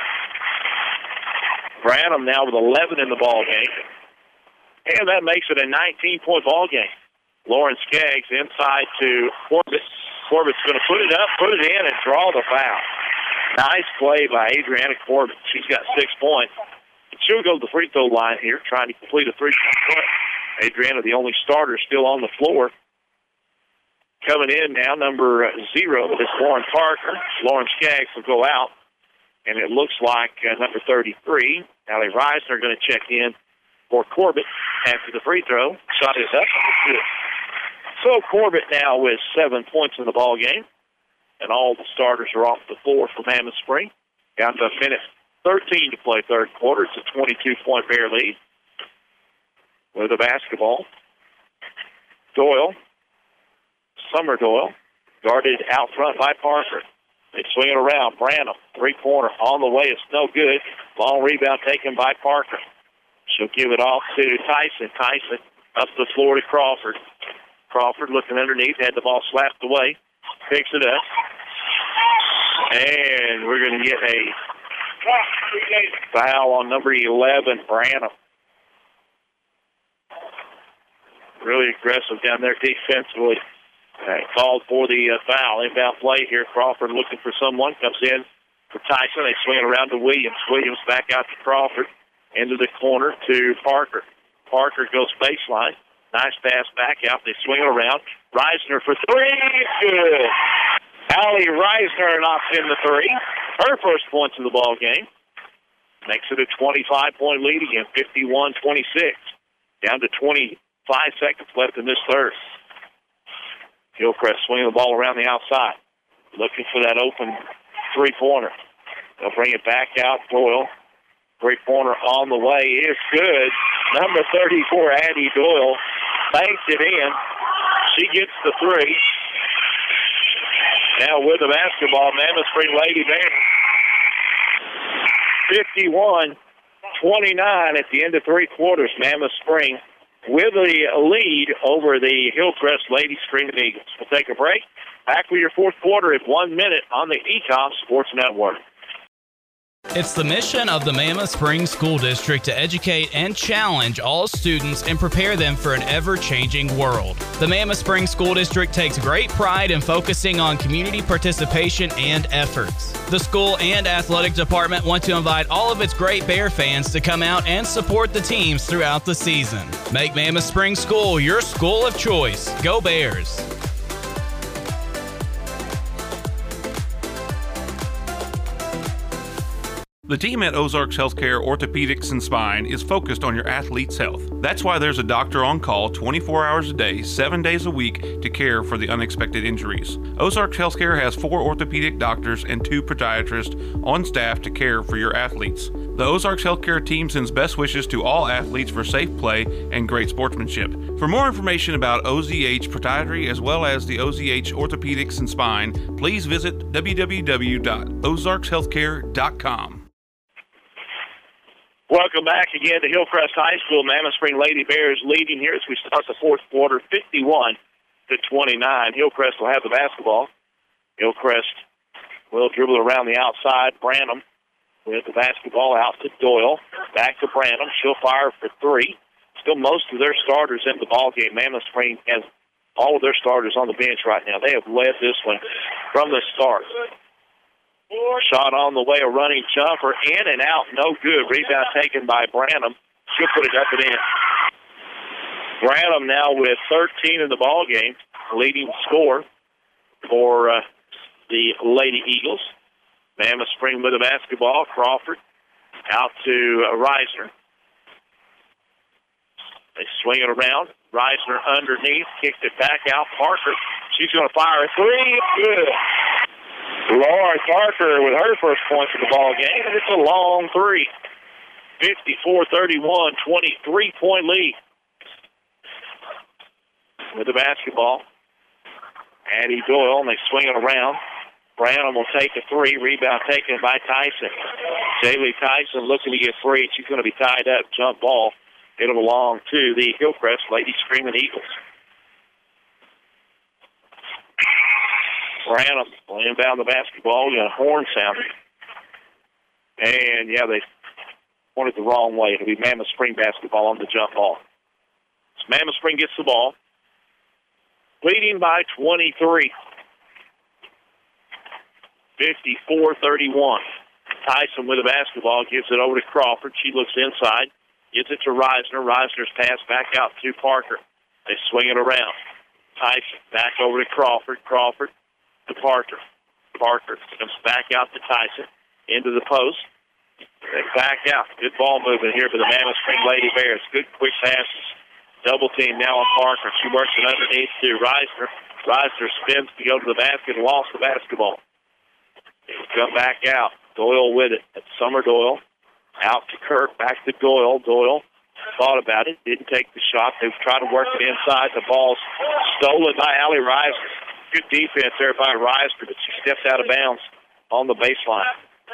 Branham now with eleven in the ball game. And that makes it a nineteen-point ball game. Lauren Skaggs inside to Corbett. Corbett's going to put it up, put it in, and draw the foul. Nice play by Adriana Corbett. She's got six points. She'll go to the free throw line here, trying to complete a three-point play. Adriana, the only starter, still on the floor. Coming in now, number zero is Lauren Parker. Lauren Skaggs will go out, and it looks like uh, number thirty-three, Allie Reisner, going to check in for Corbett after the free throw. Shot is up. So Corbett now with seven points in the ball game, and all the starters are off the floor for Mammoth Spring. Down to a minute thirteen to play third quarter. It's a twenty-two-point Bear lead. With the basketball, Doyle, Summer Doyle, guarded out front by Parker. They swing it around. Branham, three-pointer on the way. It's no good. Long rebound taken by Parker. She'll give it off to Tyson. Tyson up the floor to Crawford. Crawford looking underneath, had the ball slapped away. Picks it up. And we're going to get a foul on number eleven, Branham. Really aggressive down there defensively. Uh, called for the uh, foul. Inbound play here. Crawford looking for someone. Comes in for Tyson. They swing it around to Williams. Williams back out to Crawford. Into the corner to Parker. Parker goes baseline. Nice pass back out. They swing it around. Reisner for three. Good. Allie Reisner knocks in the three. Her first points in the ball game. Makes it a twenty-five-point lead again, fifty-one twenty-six. Down to twenty-five seconds left in this third. Hillcrest swinging the ball around the outside. Looking for that open three-pointer. They'll bring it back out. Doyle. Three-pointer on the way is good. Number thirty-four, Addie Doyle, banks it in. She gets the three. Now with the basketball, Mammoth Spring Lady Bears. fifty-one twenty-nine at the end of three quarters. Mammoth Spring with the lead over the Hillcrest Lady Spring Eagles. We'll take a break. Back with your fourth quarter in one minute on the E T O P Sports Network. It's the mission of the Mammoth Spring School District to educate and challenge all students and prepare them for an ever-changing world. The Mammoth Spring School District takes great pride in focusing on community participation and efforts. The school and athletic department want to invite all of its great Bear fans to come out and support the teams throughout the season. Make Mammoth Spring School your school of choice. Go Bears! The team at Ozarks Healthcare Orthopedics and Spine is focused on your athlete's health. That's why there's a doctor on call twenty-four hours a day, seven days a week to care for the unexpected injuries. Ozarks Healthcare has four orthopedic doctors and two podiatrists on staff to care for your athletes. The Ozarks Healthcare team sends best wishes to all athletes for safe play and great sportsmanship. For more information about O Z H Podiatry as well as the O Z H Orthopedics and Spine, please visit w w w dot ozarks healthcare dot com. Welcome back again to Hillcrest High School. Mammoth Spring Lady Bears leading here as we start the fourth quarter, fifty-one to twenty-nine. Hillcrest will have the basketball. Hillcrest will dribble around the outside. Branham with the basketball out to Doyle. Back to Branham. She'll fire for three. Still most of their starters in the ball game. Mammoth Spring has all of their starters on the bench right now. They have led this one from the start. Shot on the way, a running jumper, in and out, no good. Rebound taken by Branham. She'll put it up and in. Branham now with thirteen in the ball game, leading scorer for uh, the Lady Eagles. Mammoth Spring with the basketball. Crawford out to uh, Reisner. They swing it around. Reisner underneath, kicked it back out. Parker, she's going to fire a three. Good. Laura Parker with her first points in the ball game, and it's a long three. fifty-four thirty-one, twenty-three-point lead. With the basketball, Addie Doyle, and they swing it around. Branham will take a three. Rebound taken by Tyson. Jaylee Tyson looking to get free. She's going to be tied up. Jump ball It'll belong to the Hillcrest Lady Screaming Eagles. Branham will inbound the basketball. You got a horn sound. And, yeah, they pointed the wrong way. It'll be Mammoth Spring basketball on the jump ball. So Mammoth Spring gets the ball. Leading by twenty-three. fifty-four thirty-one. Tyson with the basketball, gives it over to Crawford. She looks inside, gives it to Reisner. Reisner's pass back out to Parker. They swing it around. Tyson back over to Crawford. Crawford to Parker. Parker comes back out to Tyson, into the post. They back out. Good ball movement here for the Mammoth Spring Lady Bears. Good quick passes. Double team now on Parker. She works it underneath to Reisner. Reisner spins to go to the basket and lost the basketball. Come back out. Doyle with it. That's Summer Doyle. Out to Kirk. Back to Doyle. Doyle thought about it. Didn't take the shot. They tried to work it inside. The ball's stolen by Allie Reisner. Good defense there by Reisner, but she stepped out of bounds on the baseline.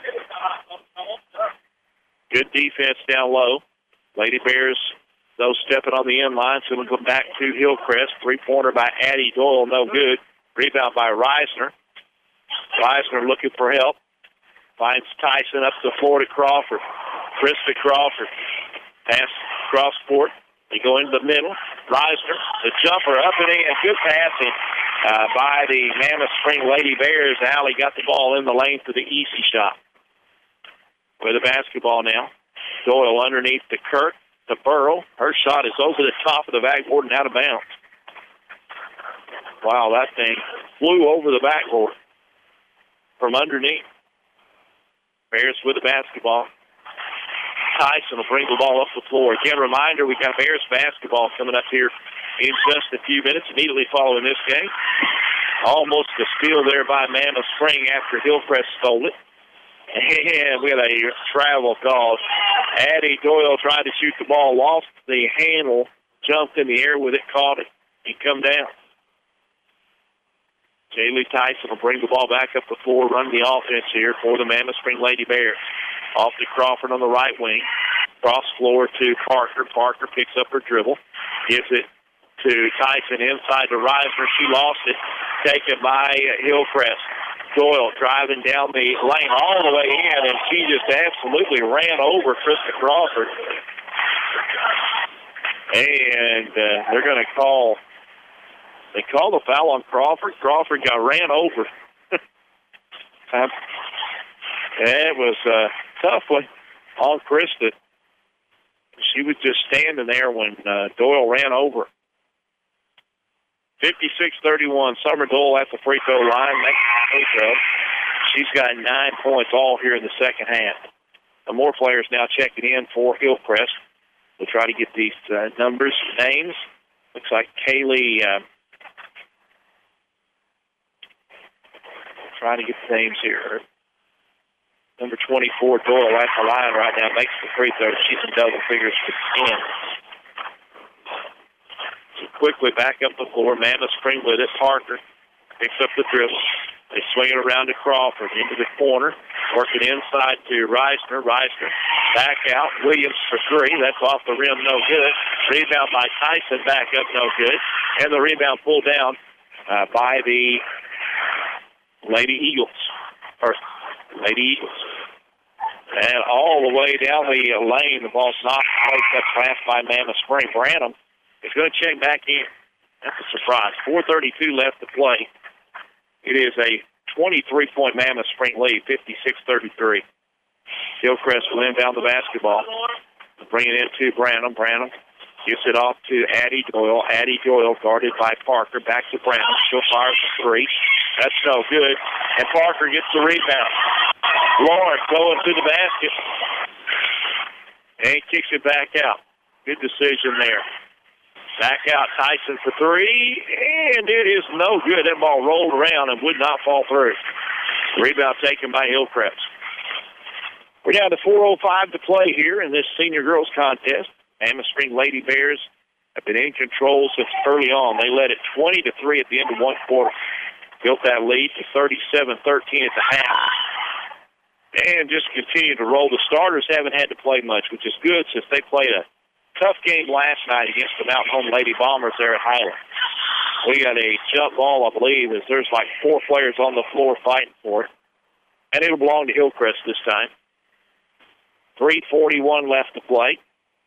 Good defense down low. Lady Bears, those stepping on the end line, so we'll go back to Hillcrest. Three-pointer by Addie Doyle, no good. Rebound by Reisner. Reisner looking for help. Finds Tyson up the floor to Crawford. Krista Crawford. Pass cross court. They go into the middle. Reisner, the jumper up and in. Good passing uh, by the Mammoth Spring Lady Bears. Allie got the ball in the lane for the easy shot. With the basketball now. Doyle underneath to Kirk, to Burrow. Her shot is over the top of the backboard and out of bounds. Wow, that thing flew over the backboard from underneath. Bears with the basketball. Tyson will bring the ball up the floor. Again, reminder, we've got Bears basketball coming up here in just a few minutes, immediately following this game. Almost a steal there by Mammoth Spring after Hillcrest stole it. And we had a travel call. Addie Doyle tried to shoot the ball, lost the handle, jumped in the air with it, caught it, and come down. Jaylee Tyson will bring the ball back up the floor, run the offense here for the Mammoth Spring Lady Bears. Off to Crawford on the right wing. Cross floor to Parker. Parker picks up her dribble. Gives it to Tyson inside to Reisner. She lost it. Taken by Hillcrest. Doyle driving down the lane all the way in, and she just absolutely ran over Krista Crawford. And uh, they're going to call, they call the foul on Crawford. Crawford got ran over. um, it was a tough one on Krista. She was just standing there when uh, Doyle ran over. fifty-six thirty-one, Summer Doyle at the free throw line. Makes the free throw. She's got nine points all here in the second half. Some more players now checking in for Hillcrest. We'll try to get these uh, numbers, names. Looks like Kaylee. Uh, trying to get the names here. Number twenty-four, Doyle at the line right now. Makes the free throw. She's in double figures for ten. Quickly back up the floor. Mammoth Spring with it. Parker picks up the dribble. They swing it around to Crawford into the corner. Working inside to Reisner. Reisner back out. Williams for three. That's off the rim. No good. Rebound by Tyson. Back up. No good. And the rebound pulled down uh, by the Lady Eagles. Or Lady Eagles. And all the way down the lane, the ball's knocked away. That's pass by Mammoth Spring. Branham is going to check back in. That's a surprise. four thirty-two left to play. It is a twenty-three point Mammoth Spring lead, fifty-six thirty-three. Hillcrest will inbound the basketball. Bring it into Branham. Branham gives it off to Addie Doyle. Addie Doyle guarded by Parker. Back to Branham. She'll fire for three. That's no good. And Parker gets the rebound. Lawrence going to the basket. And kicks it back out. Good decision there. Back out, Tyson for three, and it is no good. That ball rolled around and would not fall through. Rebound taken by Hillcrest. We're down to four oh five to play here in this senior girls contest. Mammoth Spring Lady Bears have been in control since early on. They led it twenty to three at the end of one quarter. Built that lead to thirty-seven thirteen at the half. And just continue to roll. The starters haven't had to play much, which is good since they played a tough game last night against the Mountain Home Lady Bombers there at Highland. We got a jump ball, I believe, as there's like four players on the floor fighting for it. And it'll belong to Hillcrest this time. three forty-one left to play.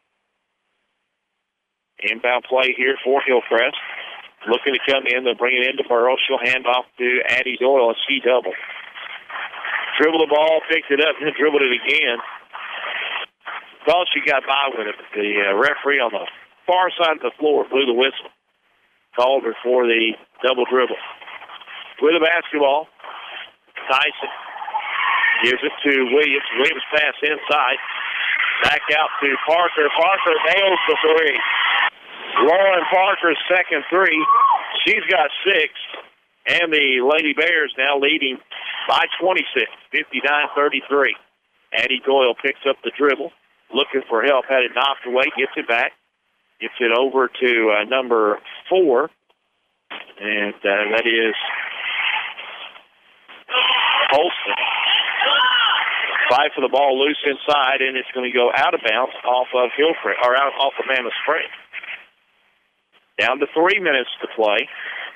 Inbound play here for Hillcrest. Looking to come in, they'll bring it into Burrow. She'll hand off to Addie Doyle, and she double. Dribbled the ball, picked it up, and then dribbled it again. Thought she got by with it, but the uh, referee on the far side of the floor blew the whistle. Called her for the double dribble. With the basketball, Tyson gives it to Williams. Williams pass inside. Back out to Parker. Parker nails the three. Lauren Parker's second three. She's got six. And the Lady Bears now leading by twenty-six, fifty-nine thirty-three. Addie Doyle picks up the dribble. Looking for help. Had it knocked away. Gets it back. Gets it over to uh, number four. And uh, that is Holston. Fight for the ball loose inside, and it's going to go out of bounds off of Hillcrest, or out off of Mammoth Spring. Down to three minutes to play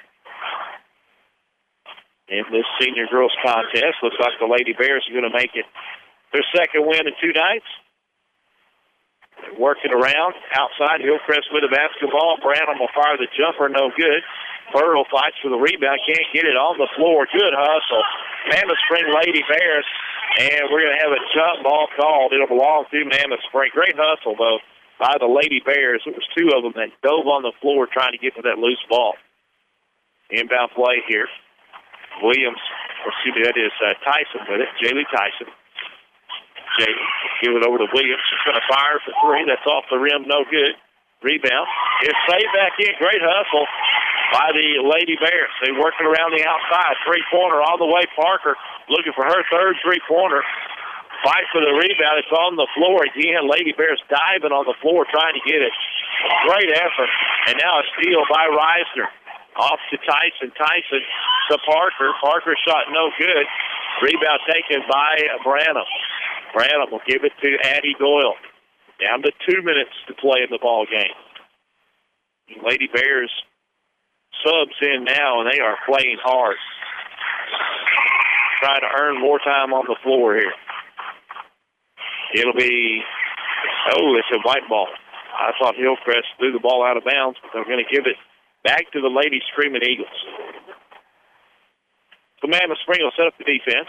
in this senior girls contest. Looks like the Lady Bears are going to make it their second win in two nights. Working around outside. Hillcrest with the basketball. Branham will fire the jumper, no good. Burrow fights for the rebound, can't get it on the floor. Good hustle. Mammoth Spring Lady Bears, and we're going to have a jump ball called. It'll belong to Mammoth Spring. Great hustle, though, by the Lady Bears. It was two of them that dove on the floor trying to get to that loose ball. Inbound play here. Williams, or excuse me, that is uh, Tyson with it. Jaylee Tyson. Jaylee, give it over to Williams. She's going to fire for three. That's off the rim, no good. Rebound. It's saved back in. Great hustle by the Lady Bears. They're working around the outside. Three-pointer all the way. Parker looking for her third three-pointer. Fight for the rebound. It's on the floor again. Lady Bears diving on the floor trying to get it. Great effort. And now a steal by Reisner. Off to Tyson. Tyson to Parker. Parker shot no good. Rebound taken by Branham. Branham will give it to Addie Doyle. Down to two minutes to play in the ball game. Lady Bears subs in now, and they are playing hard. Trying to earn more time on the floor here. It'll be, oh, it's a white ball. I thought Hillcrest threw the ball out of bounds, but they're going to give it back to the Lady Screaming Eagles. So Mammoth Spring will set up the defense.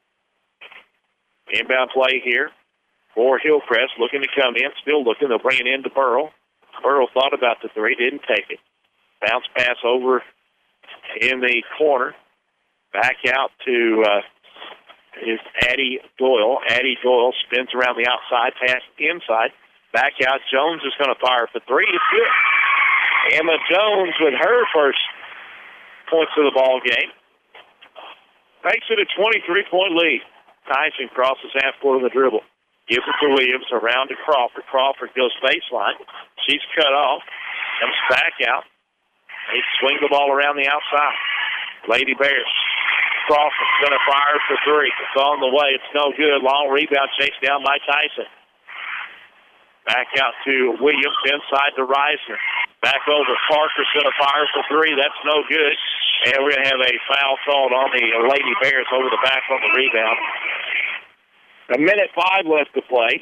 Inbound play here for Hillcrest, looking to come in, still looking. They'll bring it in to Burrow. Burrow thought about the three, didn't take it. Bounce pass over in the corner. Back out to uh, is Addie Doyle. Addie Doyle spins around the outside, pass inside. Back out. Jones is going to fire for three. It's good. Emma Jones with her first points of the ball game. Makes it a twenty-three point lead. Tyson crosses half court on the dribble. Gives it to Williams, around to Crawford. Crawford goes baseline. She's cut off. Comes back out. They swing the ball around the outside. Lady Bears. Crawford's going to fire for three. It's on the way. It's no good. Long rebound chased down by Tyson. Back out to Williams, inside to Reisner. Back over. Parker's going to fire for three. That's no good. And we're going to have a foul called on the Lady Bears over the back on the rebound. A minute five left to play.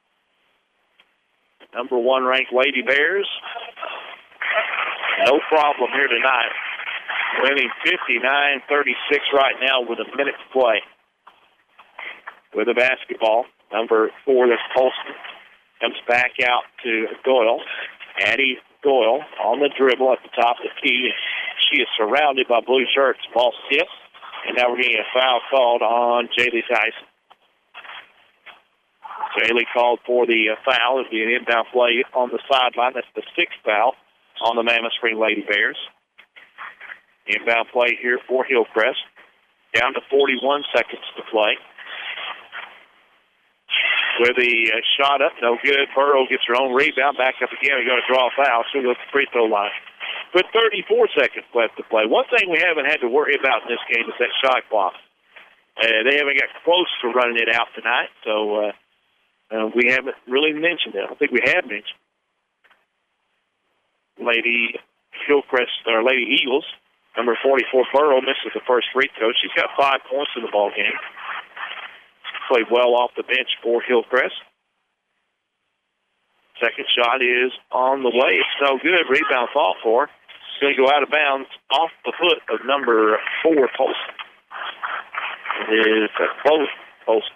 Number one ranked Lady Bears. No problem here tonight. Winning fifty-nine thirty-six right now with a minute to play. With the basketball, number four, that's Colston. Comes back out to Doyle. Addie Doyle on the dribble at the top of the key. She is surrounded by blue shirts. Ball tipped. And now we're getting a foul called on Jaylee Tyson. Jaylee called for the uh, foul. It'll be an inbound play on the sideline. That's the sixth foul on the Mammoth Spring Lady Bears. Inbound play here for Hillcrest. Down to forty-one seconds to play. With the uh, shot up, no good. Burrow gets her own rebound. Back up again. We're going to draw a foul. She'll go to the free throw line. But thirty-four seconds left to play. One thing we haven't had to worry about in this game is that shot clock. Uh, they haven't got close to running it out tonight, so uh, uh, we haven't really mentioned it. I don't think we have mentioned Lady Hillcrest, or Lady Eagles. Number forty-four, Burrow, misses the first free throw. She's got five points in the ball game. Played well off the bench for Hillcrest. Second shot is on the way. It's no good. Rebound fought for. It's going to go out of bounds off the foot of number four, Polson. It is a close Polson.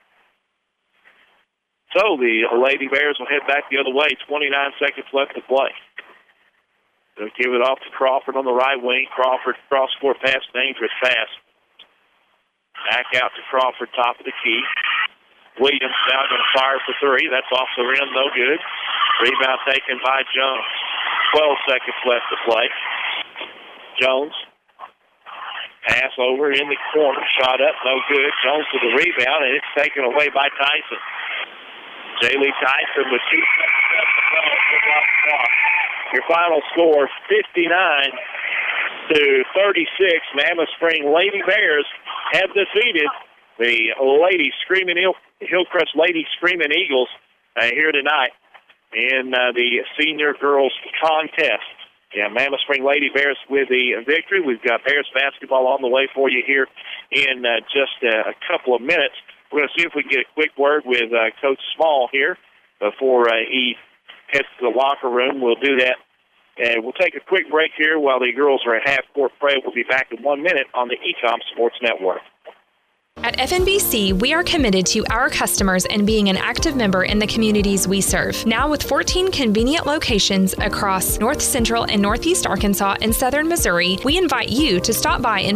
So the Lady Bears will head back the other way. twenty-nine seconds left to play. They'll give it off to Crawford on the right wing. Crawford cross-court pass, dangerous pass. Back out to Crawford, top of the key. Williams now going to fire for three. That's off the rim, no good. Rebound taken by Jones. twelve seconds left to play. Jones. Pass over in the corner. Shot up, no good. Jones with the rebound, and it's taken away by Tyson. Jaylee Tyson with two seconds left to play. Your final score, fifty-nine to thirty-six. Mammoth Spring Lady Bears have defeated the Lady Screaming Hill, Hillcrest Lady Screaming Eagles uh, here tonight in uh, the senior girls contest. Yeah, Mammoth Spring Lady Bears with the victory. We've got Bears basketball on the way for you here in uh, just uh, a couple of minutes. We're going to see if we can get a quick word with uh, Coach Small here before uh, he heads to the locker room. We'll do that. And we'll take a quick break here while the girls are at half-court play. We'll be back in one minute on the E COM Sports Network. At F N B C, we are committed to our customers and being an active member in the communities we serve. Now with fourteen convenient locations across North Central and Northeast Arkansas and Southern Missouri, we invite you to stop by and